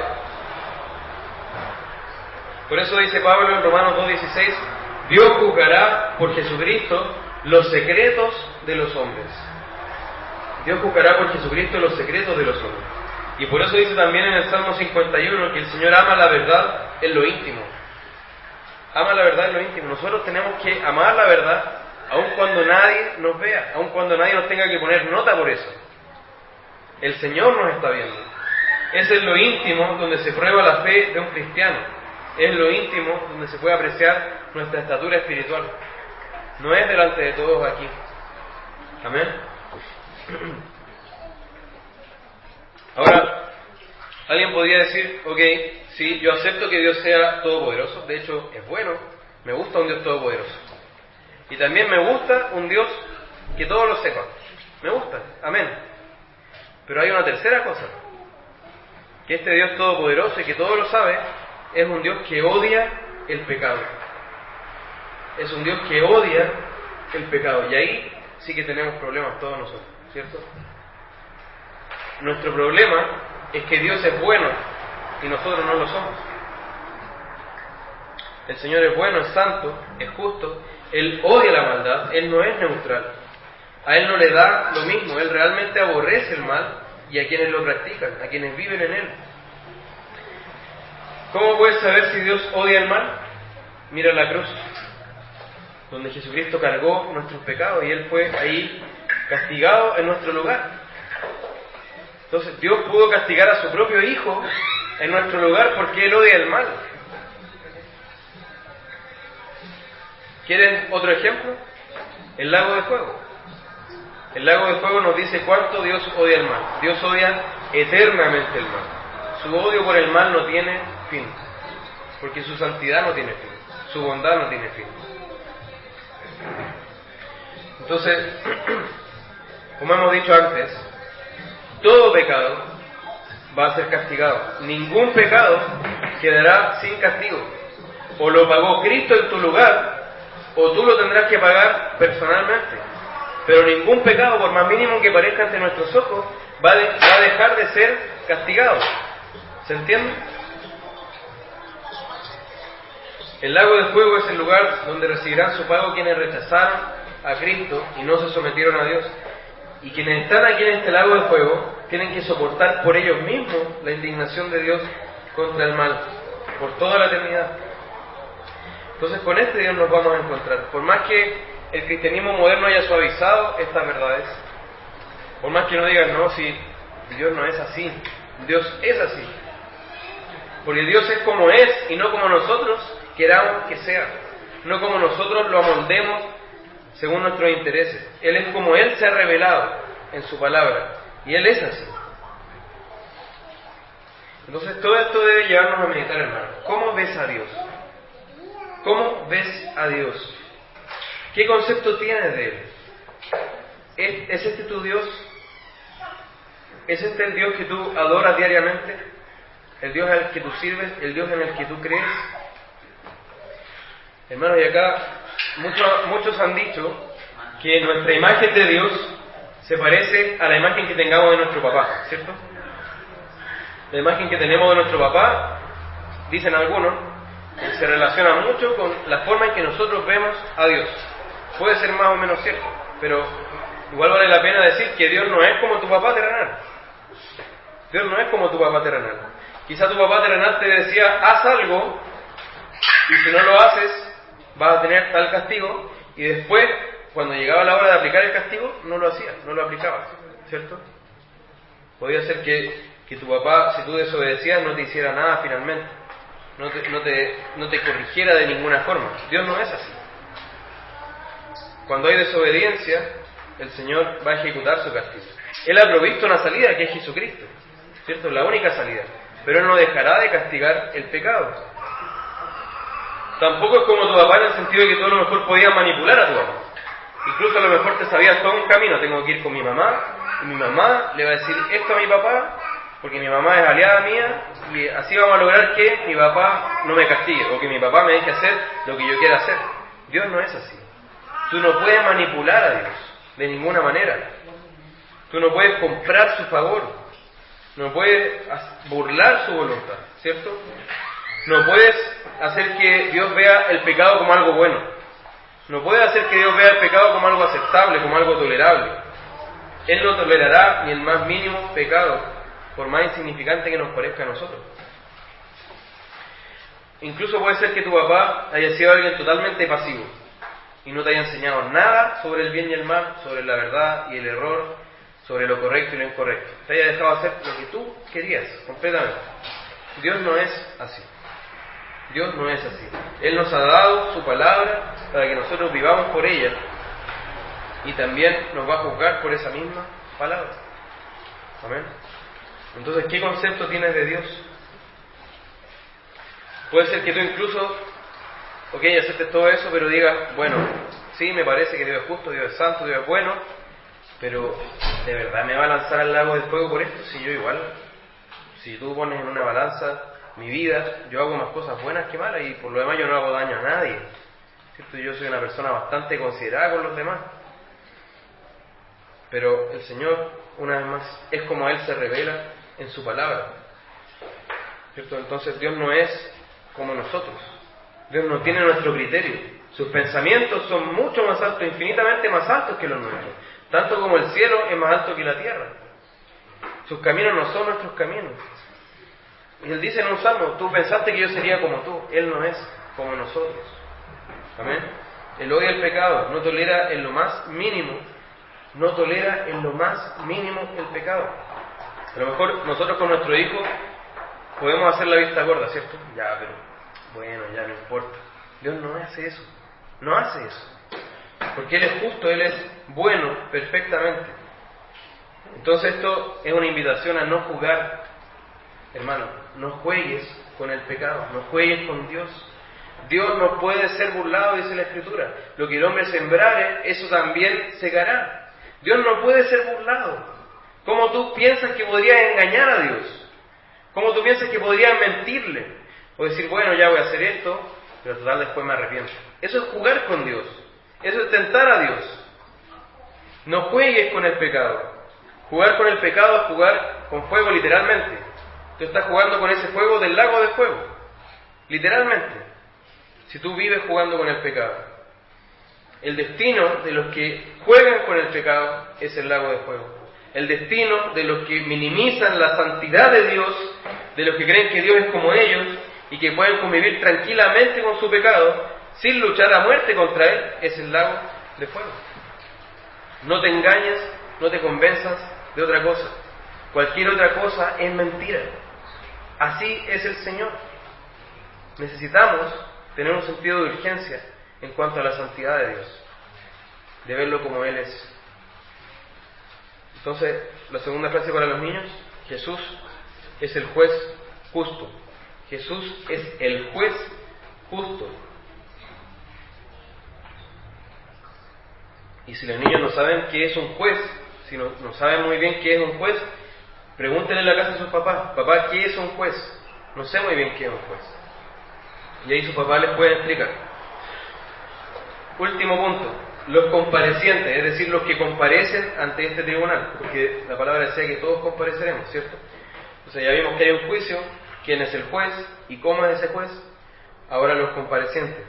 Por eso dice Pablo en Romanos 2:16, Dios juzgará por Jesucristo los secretos de los hombres. Dios juzgará por Jesucristo los secretos de los hombres. Y por eso dice también en el Salmo 51 que el Señor ama la verdad en lo íntimo. Ama la verdad en lo íntimo. Nosotros tenemos que amar la verdad aun cuando nadie nos vea, aun cuando nadie nos tenga que poner nota por eso. El Señor nos está viendo. Es en lo íntimo donde se prueba la fe de un cristiano. Es en lo íntimo donde se puede apreciar nuestra estatura espiritual. No es delante de todos aquí. Amén. Ahora, alguien podría decir, ok, sí, yo acepto que Dios sea todopoderoso, de hecho es bueno, me gusta un Dios todopoderoso. Y también me gusta un Dios que todo lo sepa, me gusta, amén. Pero hay una tercera cosa, que este Dios todopoderoso y que todo lo sabe, es un Dios que odia el pecado. Es un Dios que odia el pecado, y ahí sí que tenemos problemas todos nosotros, ¿cierto? Nuestro problema es que Dios es bueno y nosotros no lo somos. El Señor es bueno, es santo, es justo, Él odia la maldad, Él no es neutral. A Él no le da lo mismo, Él realmente aborrece el mal y a quienes lo practican, a quienes viven en Él. ¿Cómo puedes saber si Dios odia el mal? Mira la cruz, donde Jesucristo cargó nuestros pecados y Él fue ahí castigado en nuestro lugar. Entonces Dios pudo castigar a su propio Hijo en nuestro lugar porque Él odia el mal. ¿Quieren otro ejemplo? El lago de fuego. El lago de fuego nos dice cuánto Dios odia el mal. Dios odia eternamente el mal. Su odio por el mal no tiene fin, porque su santidad no tiene fin, su bondad no tiene fin. Entonces, como hemos dicho antes, todo pecado va a ser castigado. Ningún pecado quedará sin castigo. O lo pagó Cristo en tu lugar, o tú lo tendrás que pagar personalmente. Pero ningún pecado, por más mínimo que parezca ante nuestros ojos, va a dejar de ser castigado. ¿Se entiende? El lago de fuego es el lugar donde recibirán su pago quienes rechazaron a Cristo y no se sometieron a Dios. Y quienes están aquí en este lago de fuego tienen que soportar por ellos mismos la indignación de Dios contra el mal, por toda la eternidad. Entonces con este Dios nos vamos a encontrar. Por más que el cristianismo moderno haya suavizado estas verdades, Por más que no digan, no, si Dios no es así, Dios es así. Porque Dios es como es y no como nosotros queramos que sea. No como nosotros lo amoldemos según nuestros intereses. Él es como Él se ha revelado en su palabra. Y Él es así. Entonces todo esto debe llevarnos a meditar, hermano. ¿Cómo ves a Dios? ¿Cómo ves a Dios? ¿Qué concepto tienes de Él? ¿Es este tu Dios? ¿Es este el Dios que tú adoras diariamente? ¿El Dios al que tú sirves? ¿El Dios en el que tú crees? Hermanos, y acá muchos han dicho que nuestra imagen de Dios se parece a la imagen que tengamos de nuestro papá, ¿cierto? La imagen que tenemos de nuestro papá, dicen algunos, se relaciona mucho con la forma en que nosotros vemos a Dios. Puede ser más o menos cierto, pero igual vale la pena decir que Dios no es como tu papá terrenal. Dios no es como tu papá terrenal. Quizá tu papá terrenal te decía, haz algo, y si no lo haces, vas a tener tal castigo, y después, cuando llegaba la hora de aplicar el castigo, no lo hacía, no lo aplicaba, ¿cierto? Podía ser que tu papá, si tú desobedecías, no te hiciera nada finalmente, no te corrigiera de ninguna forma. Dios no es así. Cuando hay desobediencia, el Señor va a ejecutar su castigo. Él ha provisto una salida, que es Jesucristo, ¿cierto? La única salida. Pero Él no dejará de castigar el pecado. Tampoco es como tu papá en el sentido de que tú a lo mejor podías manipular a tu papá. Incluso a lo mejor te sabías todo un camino. Tengo que ir con mi mamá, y mi mamá le va a decir esto a mi papá, porque mi mamá es aliada mía, y así vamos a lograr que mi papá no me castigue, o que mi papá me deje hacer lo que yo quiera hacer. Dios no es así. Tú no puedes manipular a Dios, de ninguna manera. Tú no puedes comprar su favor. No puedes burlar su voluntad, ¿cierto? No puedes hacer que Dios vea el pecado como algo bueno. No puedes hacer que Dios vea el pecado como algo aceptable, como algo tolerable. Él no tolerará ni el más mínimo pecado, por más insignificante que nos parezca a nosotros. Incluso puede ser que tu papá haya sido alguien totalmente pasivo y no te haya enseñado nada sobre el bien y el mal, sobre la verdad y el error, sobre lo correcto y lo incorrecto. Te haya dejado hacer lo que tú querías, completamente. Dios no es así. Dios no es así. Él nos ha dado su palabra para que nosotros vivamos por ella, y también nos va a juzgar por esa misma palabra. Amén. Entonces, ¿qué concepto tienes de Dios? Puede ser que tú incluso, aceptes todo eso, pero digas, bueno, sí, me parece que Dios es justo, Dios es santo, Dios es bueno, pero ¿de verdad me va a lanzar al lago del fuego por esto? Si yo igual, si tú pones en una balanza mi vida, yo hago más cosas buenas que malas, y por lo demás yo no hago daño a nadie, ¿cierto? Yo soy una persona bastante considerada con los demás. Pero el Señor, una vez más, es como Él se revela en su palabra, ¿cierto? Entonces Dios no es como nosotros. Dios no tiene nuestro criterio. Sus pensamientos son mucho más altos, infinitamente más altos que los nuestros. Tanto como el cielo es más alto que la tierra. Sus caminos no son nuestros caminos. Y Él dice en un salmo, tú pensaste que yo sería como tú. Él no es como nosotros. Amén. Él odia el pecado, no tolera en lo más mínimo. No tolera en lo más mínimo el pecado. A lo mejor nosotros con nuestro hijo podemos hacer la vista gorda, ¿cierto? Ya, pero bueno, ya no importa. Dios no hace eso. No hace eso. Porque Él es justo, Él es bueno perfectamente. Entonces esto es una invitación a no jugar. Hermano, no juegues con el pecado, no juegues con Dios. Dios no puede ser burlado, dice la Escritura. Lo que el hombre sembrare, eso también segará. Dios no puede ser burlado. ¿Cómo tú piensas que podrías engañar a Dios? ¿Cómo tú piensas que podrías mentirle? O decir, bueno, ya voy a hacer esto, pero total después me arrepiento. Eso es jugar con Dios. Eso es tentar a Dios. No juegues con el pecado. Jugar con el pecado es jugar con fuego, literalmente. Tú estás jugando con ese fuego del lago de fuego. Literalmente. Si tú vives jugando con el pecado. El destino de los que juegan con el pecado es el lago de fuego. El destino de los que minimizan la santidad de Dios, de los que creen que Dios es como ellos y que pueden convivir tranquilamente con su pecado sin luchar a muerte contra él, es el lago de fuego. No te engañes no te convenzas de otra cosa. Cualquier otra cosa es mentira. Así es el Señor. Necesitamos tener un sentido de urgencia en cuanto a la santidad de Dios, de verlo como Él es. Entonces, la segunda frase para los niños: Jesús es el juez justo. Jesús es el juez justo. Y si los niños no saben qué es un juez, si no saben muy bien qué es un juez, pregúntenle en la casa a sus papás: papá, ¿qué es un juez? No sé muy bien qué es un juez. Y ahí sus papás les pueden explicar. Último punto: los comparecientes, es decir, los que comparecen ante este tribunal, porque la palabra decía que todos compareceremos, ¿cierto? Entonces ya vimos que hay un juicio, quién es el juez y cómo es ese juez. Ahora los comparecientes.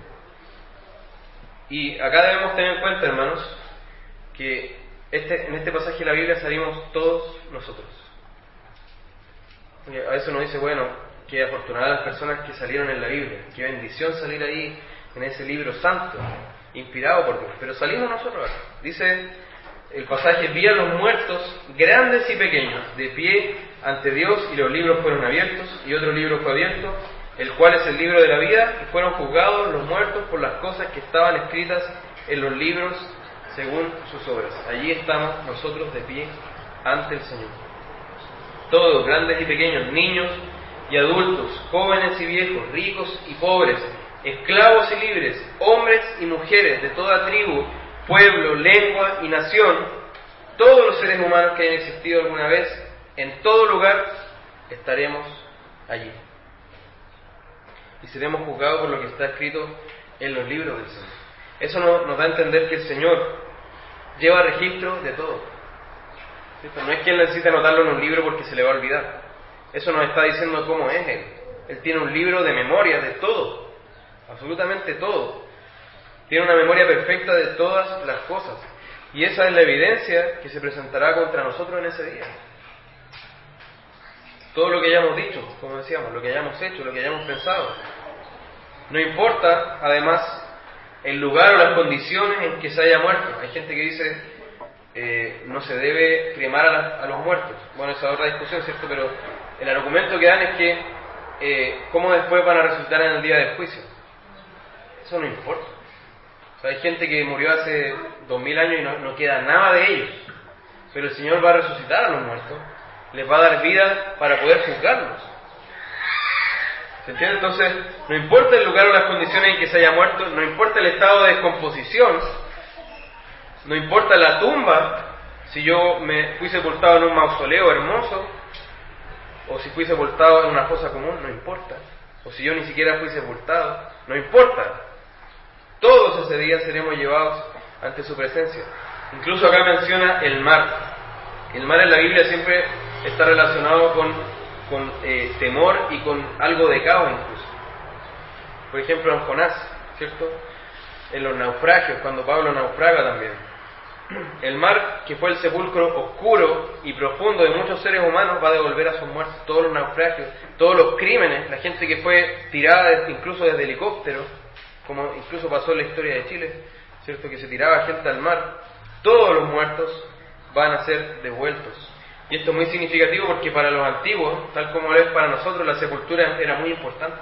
Y acá debemos tener en cuenta, hermanos, que en este pasaje de la Biblia salimos todos nosotros. Porque a veces uno dice, bueno, qué afortunadas las personas que salieron en la Biblia, qué bendición salir ahí en ese libro santo, inspirado por Dios. Pero salimos nosotros acá. Dice el pasaje: vi a los muertos, grandes y pequeños, de pie ante Dios, y los libros fueron abiertos, y otro libro fue abierto, el cual es el libro de la vida, y fueron juzgados los muertos por las cosas que estaban escritas en los libros según sus obras. Allí estamos nosotros de pie ante el Señor. Todos, grandes y pequeños, niños y adultos, jóvenes y viejos, ricos y pobres, esclavos y libres, hombres y mujeres de toda tribu, pueblo, lengua y nación, todos los seres humanos que hayan existido alguna vez, en todo lugar, estaremos allí. Y seremos juzgados por lo que está escrito en los libros del Señor. Eso nos da a entender que el Señor lleva registro de todo, ¿cierto? No es que Él necesite anotarlo en un libro porque se le va a olvidar. Eso nos está diciendo cómo es Él. Él tiene un libro de memoria de todo, absolutamente todo. Tiene una memoria perfecta de todas las cosas. Y esa es la evidencia que se presentará contra nosotros en ese día. Todo lo que hayamos dicho, como decíamos, lo que hayamos hecho, lo que hayamos pensado. No importa, además, el lugar o las condiciones en que se haya muerto. Hay gente que dice, no se debe cremar a los muertos. Bueno, esa es otra discusión, ¿cierto? Pero el argumento que dan es que, ¿cómo después van a resucitar en el día del juicio? Eso no importa. O sea, hay gente que murió hace 2000 años y no queda nada de ellos. Pero el Señor va a resucitar a los muertos, les va a dar vida para poder juzgarlos. ¿Se entiende? Entonces, no importa el lugar o las condiciones en que se haya muerto, no importa el estado de descomposición, no importa la tumba, si yo me fui sepultado en un mausoleo hermoso, o si fui sepultado en una fosa común, no importa. O si yo ni siquiera fui sepultado, no importa. Todos ese día seremos llevados ante su presencia. Incluso acá menciona el mar. El mar en la Biblia siempre está relacionado con temor y con algo de caos incluso. Por ejemplo en Jonás, ¿cierto? En los naufragios, cuando Pablo naufraga también. El mar, que fue el sepulcro oscuro y profundo de muchos seres humanos, va a devolver a sus muertos. Todos los naufragios, todos los crímenes, la gente que fue tirada incluso desde helicóptero, como incluso pasó en la historia de Chile, ¿cierto? Que se tiraba gente al mar. Todos los muertos van a ser devueltos. Y esto es muy significativo porque para los antiguos, tal como lo es para nosotros, la sepultura era muy importante.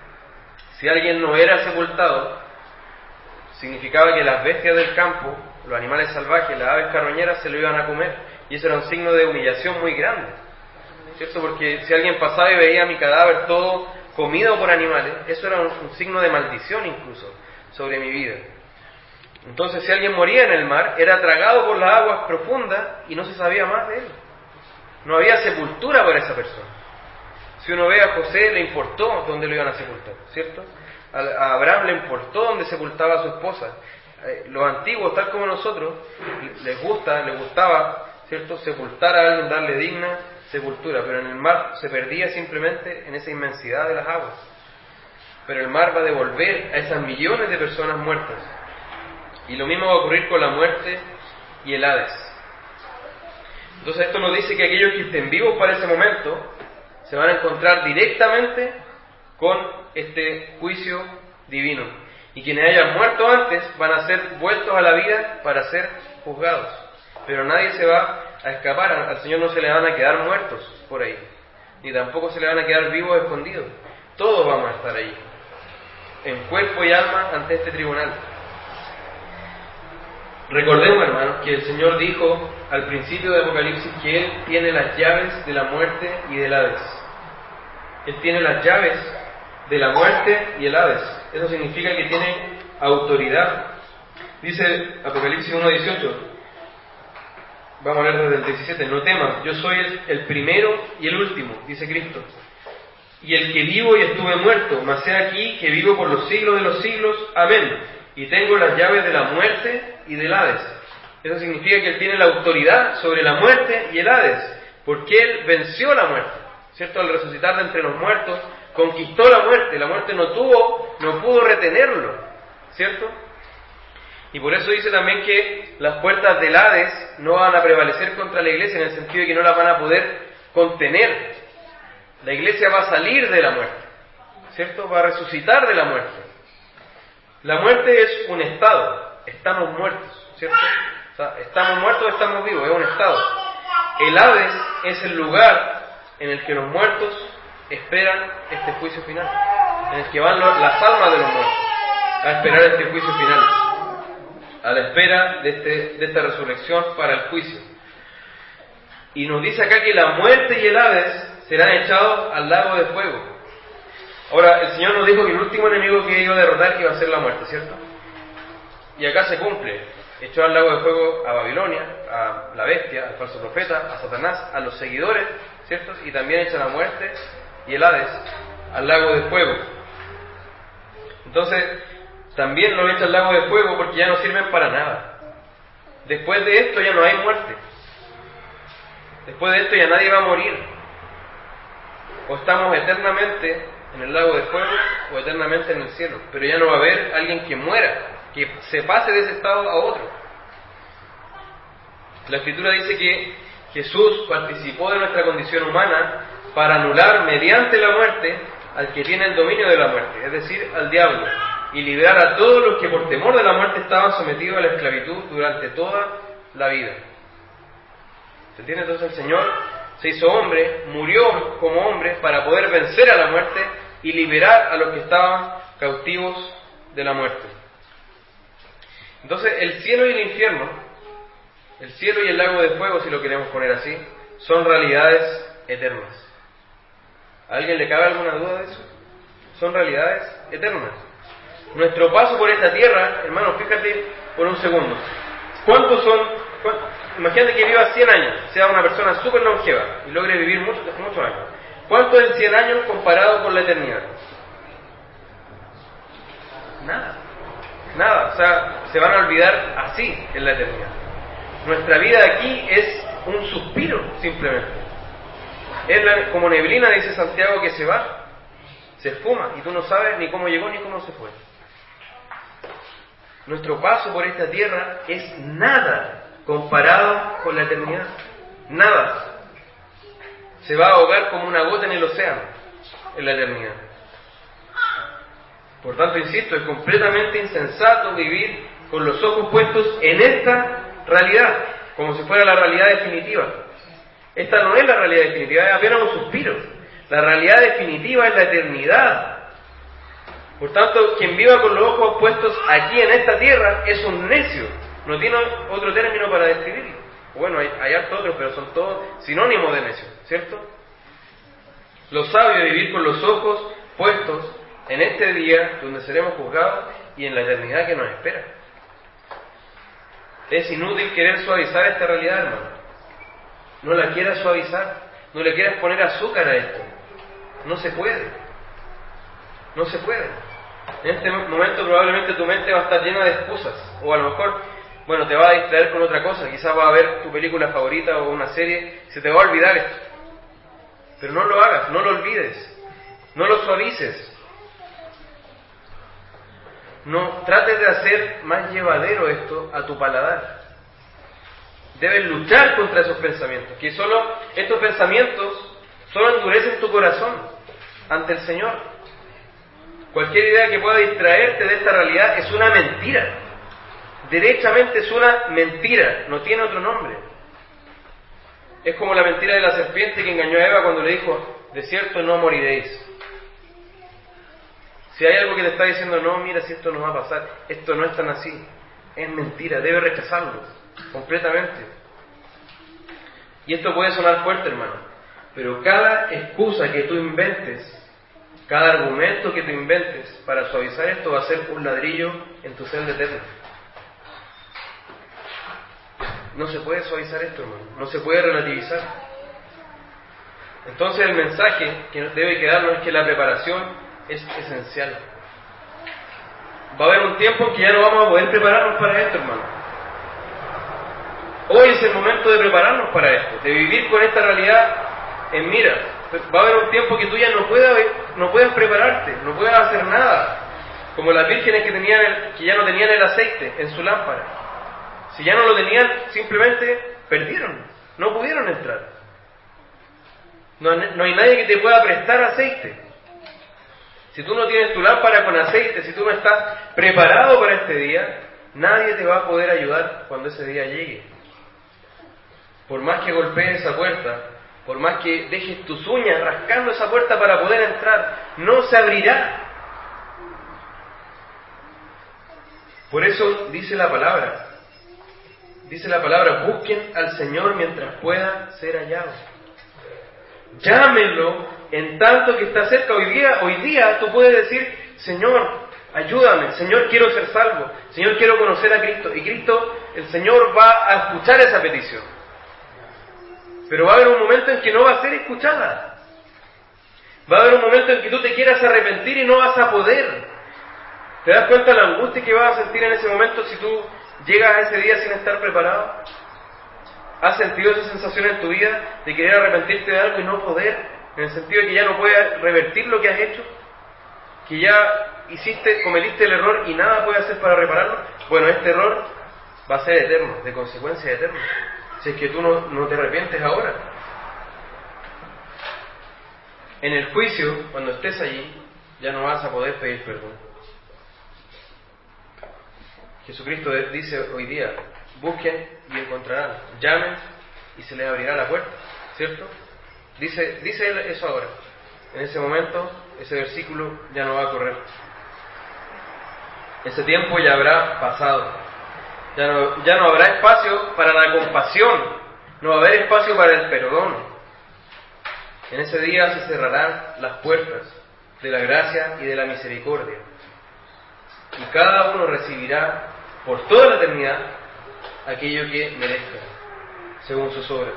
Si alguien no era sepultado, significaba que las bestias del campo, los animales salvajes, las aves carroñeras, se lo iban a comer. Y eso era un signo de humillación muy grande, ¿cierto? Porque si alguien pasaba y veía mi cadáver todo comido por animales, eso era un signo de maldición incluso sobre mi vida. Entonces, si alguien moría en el mar, era tragado por las aguas profundas y no se sabía más de él. No había sepultura para esa persona. Si uno ve a José, le importó dónde lo iban a sepultar, ¿cierto? A Abraham le importó dónde sepultaba a su esposa. Los antiguos, tal como nosotros, les gustaba, ¿cierto?, sepultar a alguien, darle digna sepultura, pero en el mar se perdía simplemente en esa inmensidad de las aguas. Pero el mar va a devolver a esas millones de personas muertas. Y lo mismo va a ocurrir con la muerte y el Hades. Entonces esto nos dice que aquellos que estén vivos para ese momento se van a encontrar directamente con este juicio divino. Y quienes hayan muerto antes van a ser vueltos a la vida para ser juzgados. pero nadie se va a escapar. Al Señor no se le van a quedar muertos por ahí, ni tampoco se le van a quedar vivos escondidos. Todos vamos a estar ahí, en cuerpo y alma, ante este tribunal. Recordemos, hermanos, que el Señor dijo al principio de Apocalipsis que Él tiene las llaves de la muerte y del Hades. Él tiene las llaves de la muerte y el Hades. Eso significa que tiene autoridad. Dice Apocalipsis 1:18, vamos a leer desde el 17, no temas, yo soy el primero y el último, dice Cristo, y el que vivo y estuve muerto, mas he aquí que vivo por los siglos de los siglos, amén, y tengo las llaves de la muerte y del Hades. Eso significa que Él tiene la autoridad sobre la muerte y el Hades, porque Él venció la muerte, ¿cierto? Al resucitar de entre los muertos, conquistó la muerte no pudo retenerlo, ¿cierto? Y por eso dice también que las puertas del Hades no van a prevalecer contra la iglesia, en el sentido de que no las van a poder contener. La iglesia va a salir de la muerte, ¿cierto? Va a resucitar de la muerte. La muerte es un estado, estamos muertos, ¿cierto? O sea, estamos muertos, estamos vivos, es un estado. El Hades es el lugar en el que los muertos esperan este juicio final, en el que van las almas de los muertos a esperar este juicio final, a la espera de esta resurrección para el juicio. Y nos dice acá que la muerte y el Hades serán echados al lago de fuego. Ahora, el Señor nos dijo que el último enemigo que iba a derrotar iba a ser la muerte, ¿cierto? Y acá se cumple. Echó al lago de fuego a Babilonia, a la bestia, al falso profeta, a Satanás, a los seguidores, ¿cierto? Y también echa la muerte y el Hades al lago de fuego. Entonces, también lo echa al lago de fuego porque ya no sirven para nada. Después de esto ya no hay muerte. Después de esto ya nadie va a morir. O estamos eternamente en el lago de fuego o eternamente en el cielo. Pero ya no va a haber alguien que muera, que se pase de ese estado a otro. La Escritura dice que Jesús participó de nuestra condición humana para anular mediante la muerte al que tiene el dominio de la muerte, es decir, al diablo, y liberar a todos los que por temor de la muerte estaban sometidos a la esclavitud durante toda la vida. ¿Se entiende? Entonces el Señor se hizo hombre, murió como hombre para poder vencer a la muerte y liberar a los que estaban cautivos de la muerte. Entonces el cielo y el infierno, el cielo y el lago de fuego, si lo queremos poner así, son realidades eternas. ¿A alguien le cabe alguna duda de eso? Son realidades eternas. Nuestro paso por esta tierra, hermano, fíjate por un segundo. ¿Cuántos son? Imagínate que viva 100 años, sea una persona súper longeva y logre vivir muchos años. ¿Cuánto es 100 años comparado con la eternidad? Nada, o sea, se van a olvidar así en la eternidad. Nuestra vida aquí es un suspiro, simplemente. Es como neblina, dice Santiago, que se va, se esfuma, y tú no sabes ni cómo llegó ni cómo se fue. Nuestro paso por esta tierra es nada comparado con la eternidad. Nada. Se va a ahogar como una gota en el océano en la eternidad. Por tanto, insisto, es completamente insensato vivir con los ojos puestos en esta realidad, como si fuera la realidad definitiva. Esta no es la realidad definitiva, es apenas un suspiro. La realidad definitiva es la eternidad. Por tanto, quien viva con los ojos puestos aquí en esta tierra es un necio. No tiene otro término para describirlo. Bueno, hay hartos otros, pero son todos sinónimos de necio, ¿cierto? Lo sabio es vivir con los ojos puestos en este día donde seremos juzgados y en la eternidad que nos espera. Es inútil querer suavizar esta realidad, hermano. No la quieras suavizar, no le quieras poner azúcar a esto. No se puede. No se puede. En este momento probablemente tu mente va a estar llena de excusas, o a lo mejor, te va a distraer con otra cosa, quizás va a ver tu película favorita o una serie, se te va a olvidar esto. Pero no lo hagas, no lo olvides, no lo suavices. No trates de hacer más llevadero esto a tu paladar. Debes luchar contra esos pensamientos, que estos pensamientos solo endurecen tu corazón ante el Señor. Cualquier idea que pueda distraerte de esta realidad es una mentira. Derechamente es una mentira, no tiene otro nombre. Es como la mentira de la serpiente que engañó a Eva cuando le dijo, de cierto no moriréis. Si hay algo que te está diciendo, no, mira, si esto no va a pasar, esto no es tan así, es mentira, debe rechazarlo completamente. Y esto puede sonar fuerte, hermano, pero cada excusa que tú inventes, cada argumento que tú inventes para suavizar esto va a ser un ladrillo en tu celda eterna. No se puede suavizar esto, hermano, no se puede relativizar. Entonces el mensaje que nos debe quedarnos es que la preparación es esencial. Va a haber un tiempo en que ya no vamos a poder prepararnos para esto, hermano. Hoy es el momento de prepararnos para esto, de vivir con esta realidad en mira. Va a haber un tiempo que tú ya no puedas prepararte, no puedas hacer nada. Como las vírgenes que ya no tenían el aceite en su lámpara. Si ya no lo tenían, simplemente perdieron, no pudieron entrar. No hay nadie que te pueda prestar aceite. Si tú no tienes tu lámpara con aceite, si tú no estás preparado para este día, nadie te va a poder ayudar cuando ese día llegue. Por más que golpees esa puerta, por más que dejes tus uñas rascando esa puerta para poder entrar, no se abrirá. Por eso dice la palabra, busquen al Señor mientras pueda ser hallado. Llámenlo en tanto que está cerca. Hoy día tú puedes decir, Señor, ayúdame, Señor, quiero ser salvo, Señor, quiero conocer a Cristo. Y Cristo, el Señor, va a escuchar esa petición. Pero va a haber un momento en que no va a ser escuchada. Va a haber un momento en que tú te quieras arrepentir y no vas a poder. ¿Te das cuenta de la angustia que vas a sentir en ese momento si tú llegas a ese día sin estar preparado? ¿Has sentido esa sensación en tu vida de querer arrepentirte de algo y no poder? En el sentido de que ya no puedes revertir lo que has hecho, que ya cometiste el error y nada puedes hacer para repararlo. Bueno, este error va a ser eterno, de consecuencia eterna, si es que tú no te arrepientes ahora. En el juicio, cuando estés allí, ya no vas a poder pedir perdón. Jesucristo dice hoy día, busquen y encontrarán, llamen y se les abrirá la puerta, ¿cierto? Dice él eso ahora. En ese momento, ese versículo ya no va a correr. Ese tiempo ya habrá pasado. Ya no habrá espacio para la compasión, no va a haber espacio para el perdón. En ese día se cerrarán las puertas de la gracia y de la misericordia. Y cada uno recibirá por toda la eternidad aquello que merezca, según sus obras.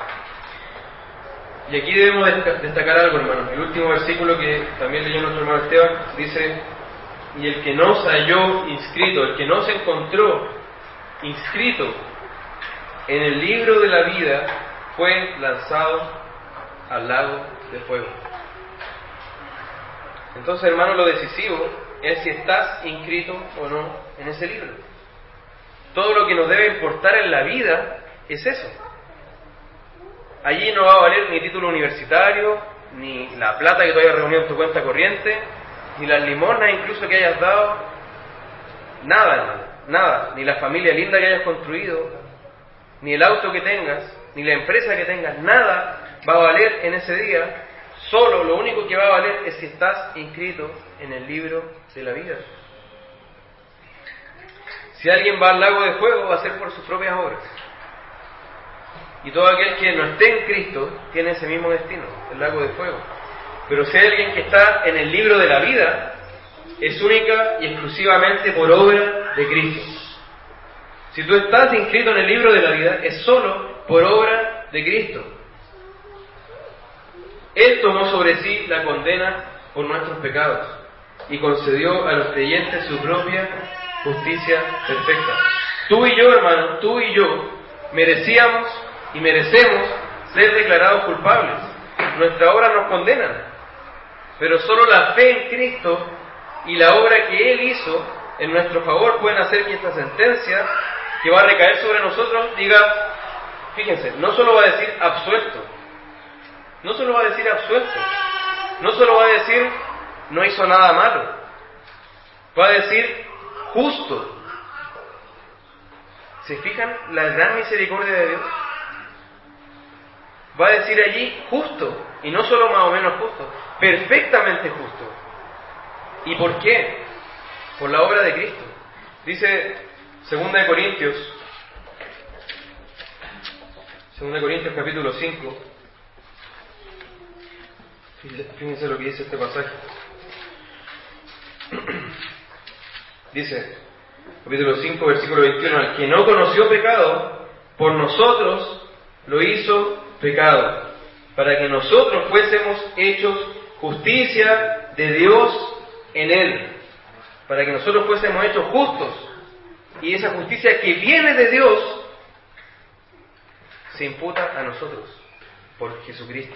Y aquí debemos destacar algo, hermanos. El último versículo que también leyó nuestro hermano Esteban dice: y el que no se halló inscrito, el que no se encontró inscrito en el libro de la vida, fue lanzado al lago de fuego. Entonces, hermano, lo decisivo es si estás inscrito o no en ese libro. Todo lo que nos debe importar en la vida es eso. Allí no va a valer ni título universitario, ni la plata que tú hayas reunido en tu cuenta corriente, ni las limosnas incluso que hayas dado. Nada, hermano, nada. Ni la familia linda que hayas construido, ni el auto que tengas, ni la empresa que tengas, nada va a valer en ese día. Solo lo único que va a valer es si estás inscrito en el libro de la vida. Si alguien va al lago de fuego, va a ser por sus propias obras. Y todo aquel que no esté en Cristo tiene ese mismo destino, el lago de fuego. Pero si hay alguien que está en el libro de la vida, es única y exclusivamente por obra de Cristo. Si tú estás inscrito en el libro de la vida, es solo por obra de Cristo. Él tomó sobre sí la condena por nuestros pecados y concedió a los creyentes su propia justicia perfecta. Tú y yo, hermano, tú y yo merecíamos y merecemos ser declarados culpables. Nuestra obra nos condena, pero solo la fe en Cristo y la obra que Él hizo en nuestro favor pueden hacer que esta sentencia que va a recaer sobre nosotros diga, fíjense, no solo va a decir absuelto, no solo va a decir absuelto, no solo va a decir no hizo nada malo, va a decir justo. ¿Se fijan la gran misericordia de Dios? Va a decir allí justo, y no solo más o menos justo, perfectamente justo. ¿Y por qué? Por la obra de Cristo. Dice 2 Corintios capítulo 5. Fíjense lo que dice este pasaje. Dice, capítulo 5, versículo 21, al que no conoció pecado, por nosotros lo hizo pecado, para que nosotros fuésemos hechos justicia de Dios en él, para que nosotros fuésemos hechos justos, y esa justicia que viene de Dios se imputa a nosotros por Jesucristo.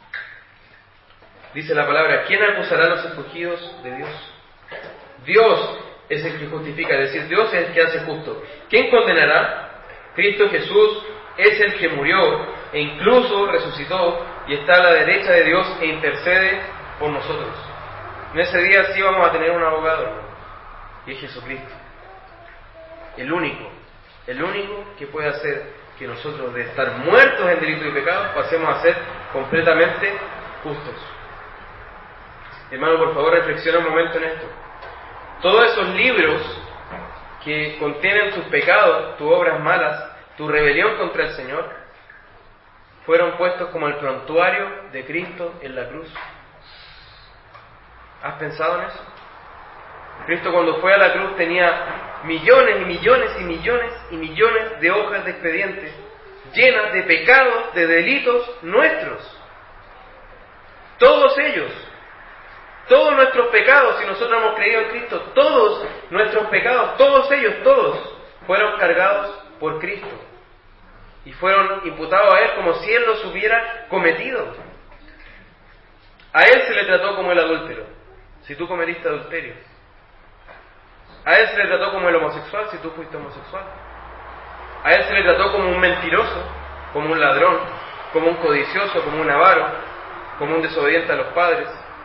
Dice la palabra, ¿quién acusará a los escogidos de Dios? Dios es el que justifica, es decir, Dios es el que hace justo. ¿Quién condenará? Cristo Jesús es el que murió e incluso resucitó y está a la derecha de Dios e intercede por nosotros. En ese día sí vamos a tener un abogado, hermano, y es Jesucristo. El único que puede hacer que nosotros, de estar muertos en delitos y pecados, pasemos a ser completamente justos. Hermano, por favor, reflexiona un momento en esto. Todos esos libros que contienen tus pecados, tus obras malas, tu rebelión contra el Señor, fueron puestos como el prontuario de Cristo en la cruz. ¿Has pensado en eso? Cristo, cuando fue a la cruz, tenía millones y millones y millones y millones de hojas de expediente llenas de pecados, de delitos nuestros. Todos ellos. Todos nuestros pecados, si nosotros hemos creído en Cristo, todos nuestros pecados, todos ellos, todos, fueron cargados por Cristo. Y fueron imputados a Él como si Él los hubiera cometido. A Él se le trató como el adúltero, si tú cometiste adulterio. A Él se le trató como el homosexual, si tú fuiste homosexual. A Él se le trató como un mentiroso, como un ladrón, como un codicioso, como un avaro, como un desobediente a los padres.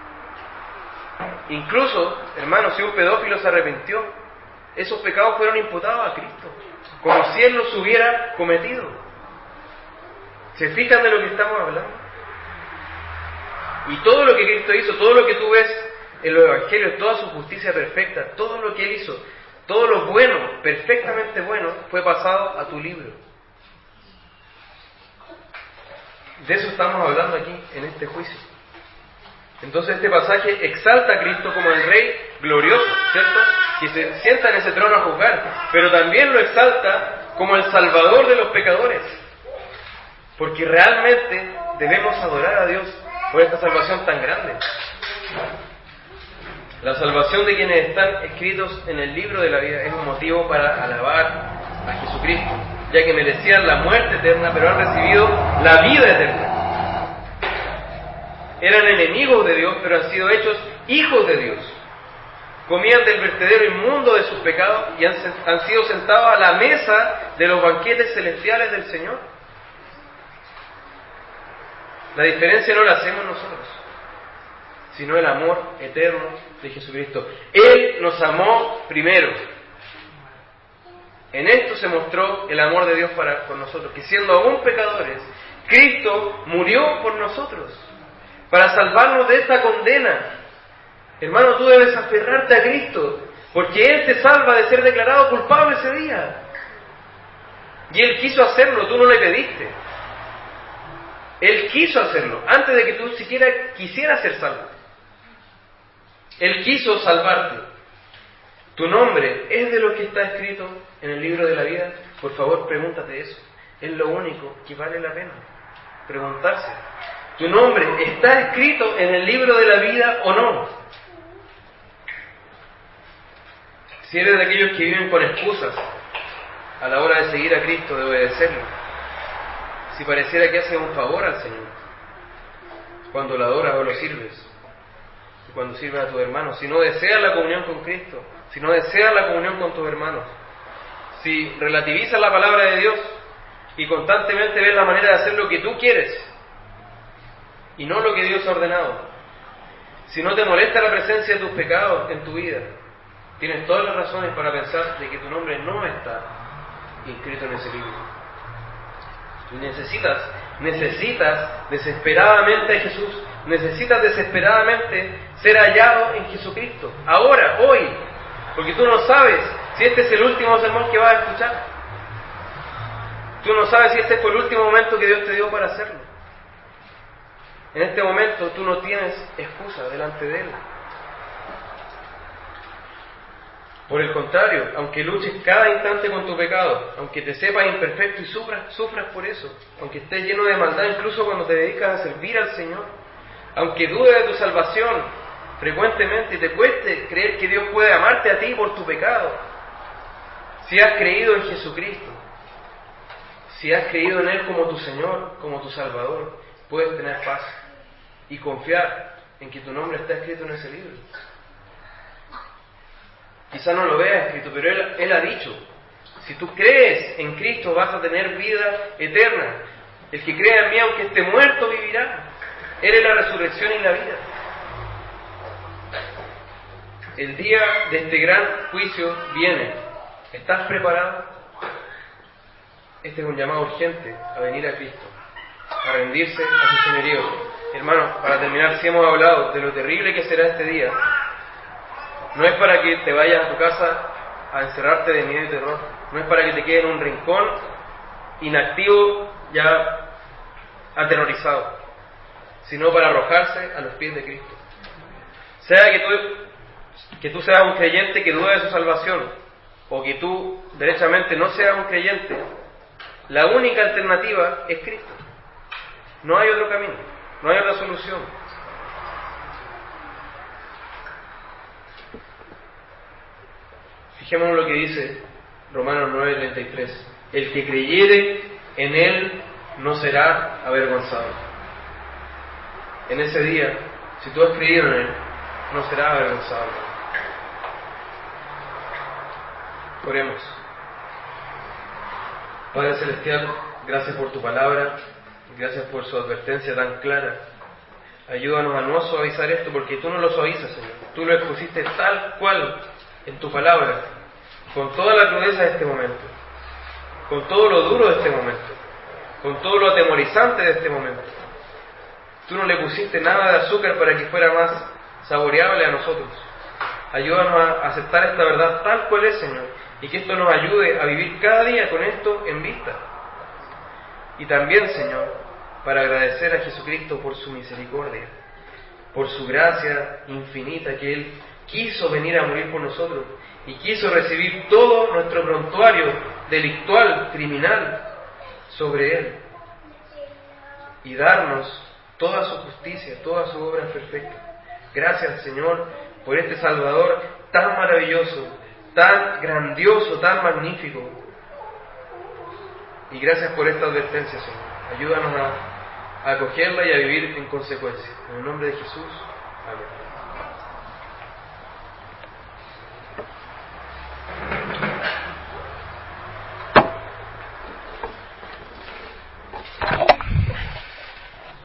Incluso, hermanos, si un pedófilo se arrepintió, esos pecados fueron imputados a Cristo, como si Él los hubiera cometido. ¿Se fijan de lo que estamos hablando? Y todo lo que Cristo hizo, todo lo que tú ves en los evangelios, toda su justicia perfecta, todo lo que Él hizo, todo lo bueno, perfectamente bueno, fue pasado a tu libro. De eso estamos hablando aquí, en este juicio. Entonces este pasaje exalta a Cristo como el Rey glorioso, ¿cierto? Que se sienta en ese trono a juzgar, pero también lo exalta como el Salvador de los pecadores, porque realmente debemos adorar a Dios por esta salvación tan grande. La salvación de quienes están escritos en el libro de la vida es un motivo para alabar a Jesucristo, ya que merecían la muerte eterna, pero han recibido la vida eterna. Eran enemigos de Dios, pero han sido hechos hijos de Dios. Comían del vertedero inmundo de sus pecados y han sido sentados a la mesa de los banquetes celestiales del Señor. La diferencia no la hacemos nosotros, sino el amor eterno de Jesucristo. Él nos amó primero. En esto se mostró el amor de Dios para con nosotros, que siendo aún pecadores, Cristo murió por nosotros, para salvarnos de esta condena. Hermano, tú debes aferrarte a Cristo, porque Él te salva de ser declarado culpable ese día. Y Él quiso hacerlo, tú no le pediste. Él quiso hacerlo, antes de que tú siquiera quisieras ser salvo. Él quiso salvarte. ¿Tu nombre es de lo que está escrito en el libro de la vida? Por favor, pregúntate eso. Es lo único que vale la pena preguntarse. ¿Tu nombre está escrito en el libro de la vida o no? Si eres de aquellos que viven con excusas a la hora de seguir a Cristo, de obedecerlo, si pareciera que haces un favor al Señor cuando lo adoras o lo sirves, y cuando sirves a tus hermanos, si no deseas la comunión con Cristo, si no deseas la comunión con tus hermanos, si relativizas la palabra de Dios y constantemente ves la manera de hacer lo que tú quieres y no lo que Dios ha ordenado, si no te molesta la presencia de tus pecados en tu vida, tienes todas las razones para pensar de que tu nombre no está inscrito en ese libro. Y necesitas desesperadamente a Jesús, necesitas desesperadamente ser hallado en Jesucristo, ahora, hoy, porque tú no sabes si este es el último sermón que vas a escuchar. Tú no sabes si este fue el último momento que Dios te dio para hacerlo. En este momento tú no tienes excusa delante de Él. Por el contrario, aunque luches cada instante con tu pecado, aunque te sepas imperfecto y sufras por eso, aunque estés lleno de maldad incluso cuando te dedicas a servir al Señor, aunque dudes de tu salvación frecuentemente y te cueste creer que Dios puede amarte a ti por tu pecado, si has creído en Jesucristo, si has creído en Él como tu Señor, como tu Salvador, puedes tener paz y confiar en que tu nombre está escrito en ese libro. Quizá no lo veas escrito, pero Él ha dicho, si tú crees en Cristo vas a tener vida eterna. El que crea en mí, aunque esté muerto, vivirá. Él es la resurrección y la vida. El día de este gran juicio viene. ¿Estás preparado? Este es un llamado urgente a venir a Cristo, a rendirse a su señorío. Hermanos, para terminar, si hemos hablado de lo terrible que será este día, no es para que te vayas a tu casa a encerrarte de miedo y terror, no es para que te quedes en un rincón inactivo, ya aterrorizado, sino para arrojarse a los pies de Cristo. Sea que tú seas un creyente que duda de su salvación, o que tú derechamente no seas un creyente, la única alternativa es Cristo. No hay otro camino, no hay otra solución. Fijémonos lo que dice Romanos 9:33. El que creyere en Él no será avergonzado. En ese día, si tú has creído en Él, no serás avergonzado. Oremos. Padre Celestial, gracias por tu palabra, gracias por su advertencia tan clara. Ayúdanos a no suavizar esto, porque tú no lo suavizas, Señor. Tú lo expusiste tal cual en tu palabra, con toda la crudeza de este momento, con todo lo duro de este momento, con todo lo atemorizante de este momento. Tú no le pusiste nada de azúcar para que fuera más saboreable a nosotros. Ayúdanos a aceptar esta verdad tal cual es, Señor, y que esto nos ayude a vivir cada día con esto en vista. Y también, Señor, para agradecer a Jesucristo por su misericordia, por su gracia infinita, que Él quiso venir a morir por nosotros y quiso recibir todo nuestro prontuario delictual, criminal, sobre Él y darnos toda su justicia, toda su obra perfecta. Gracias, Señor, por este Salvador tan maravilloso, tan grandioso, tan magnífico. Y gracias por esta advertencia, Señor. Ayúdanos a acogerla y a vivir en consecuencia. En el nombre de Jesús. Amén.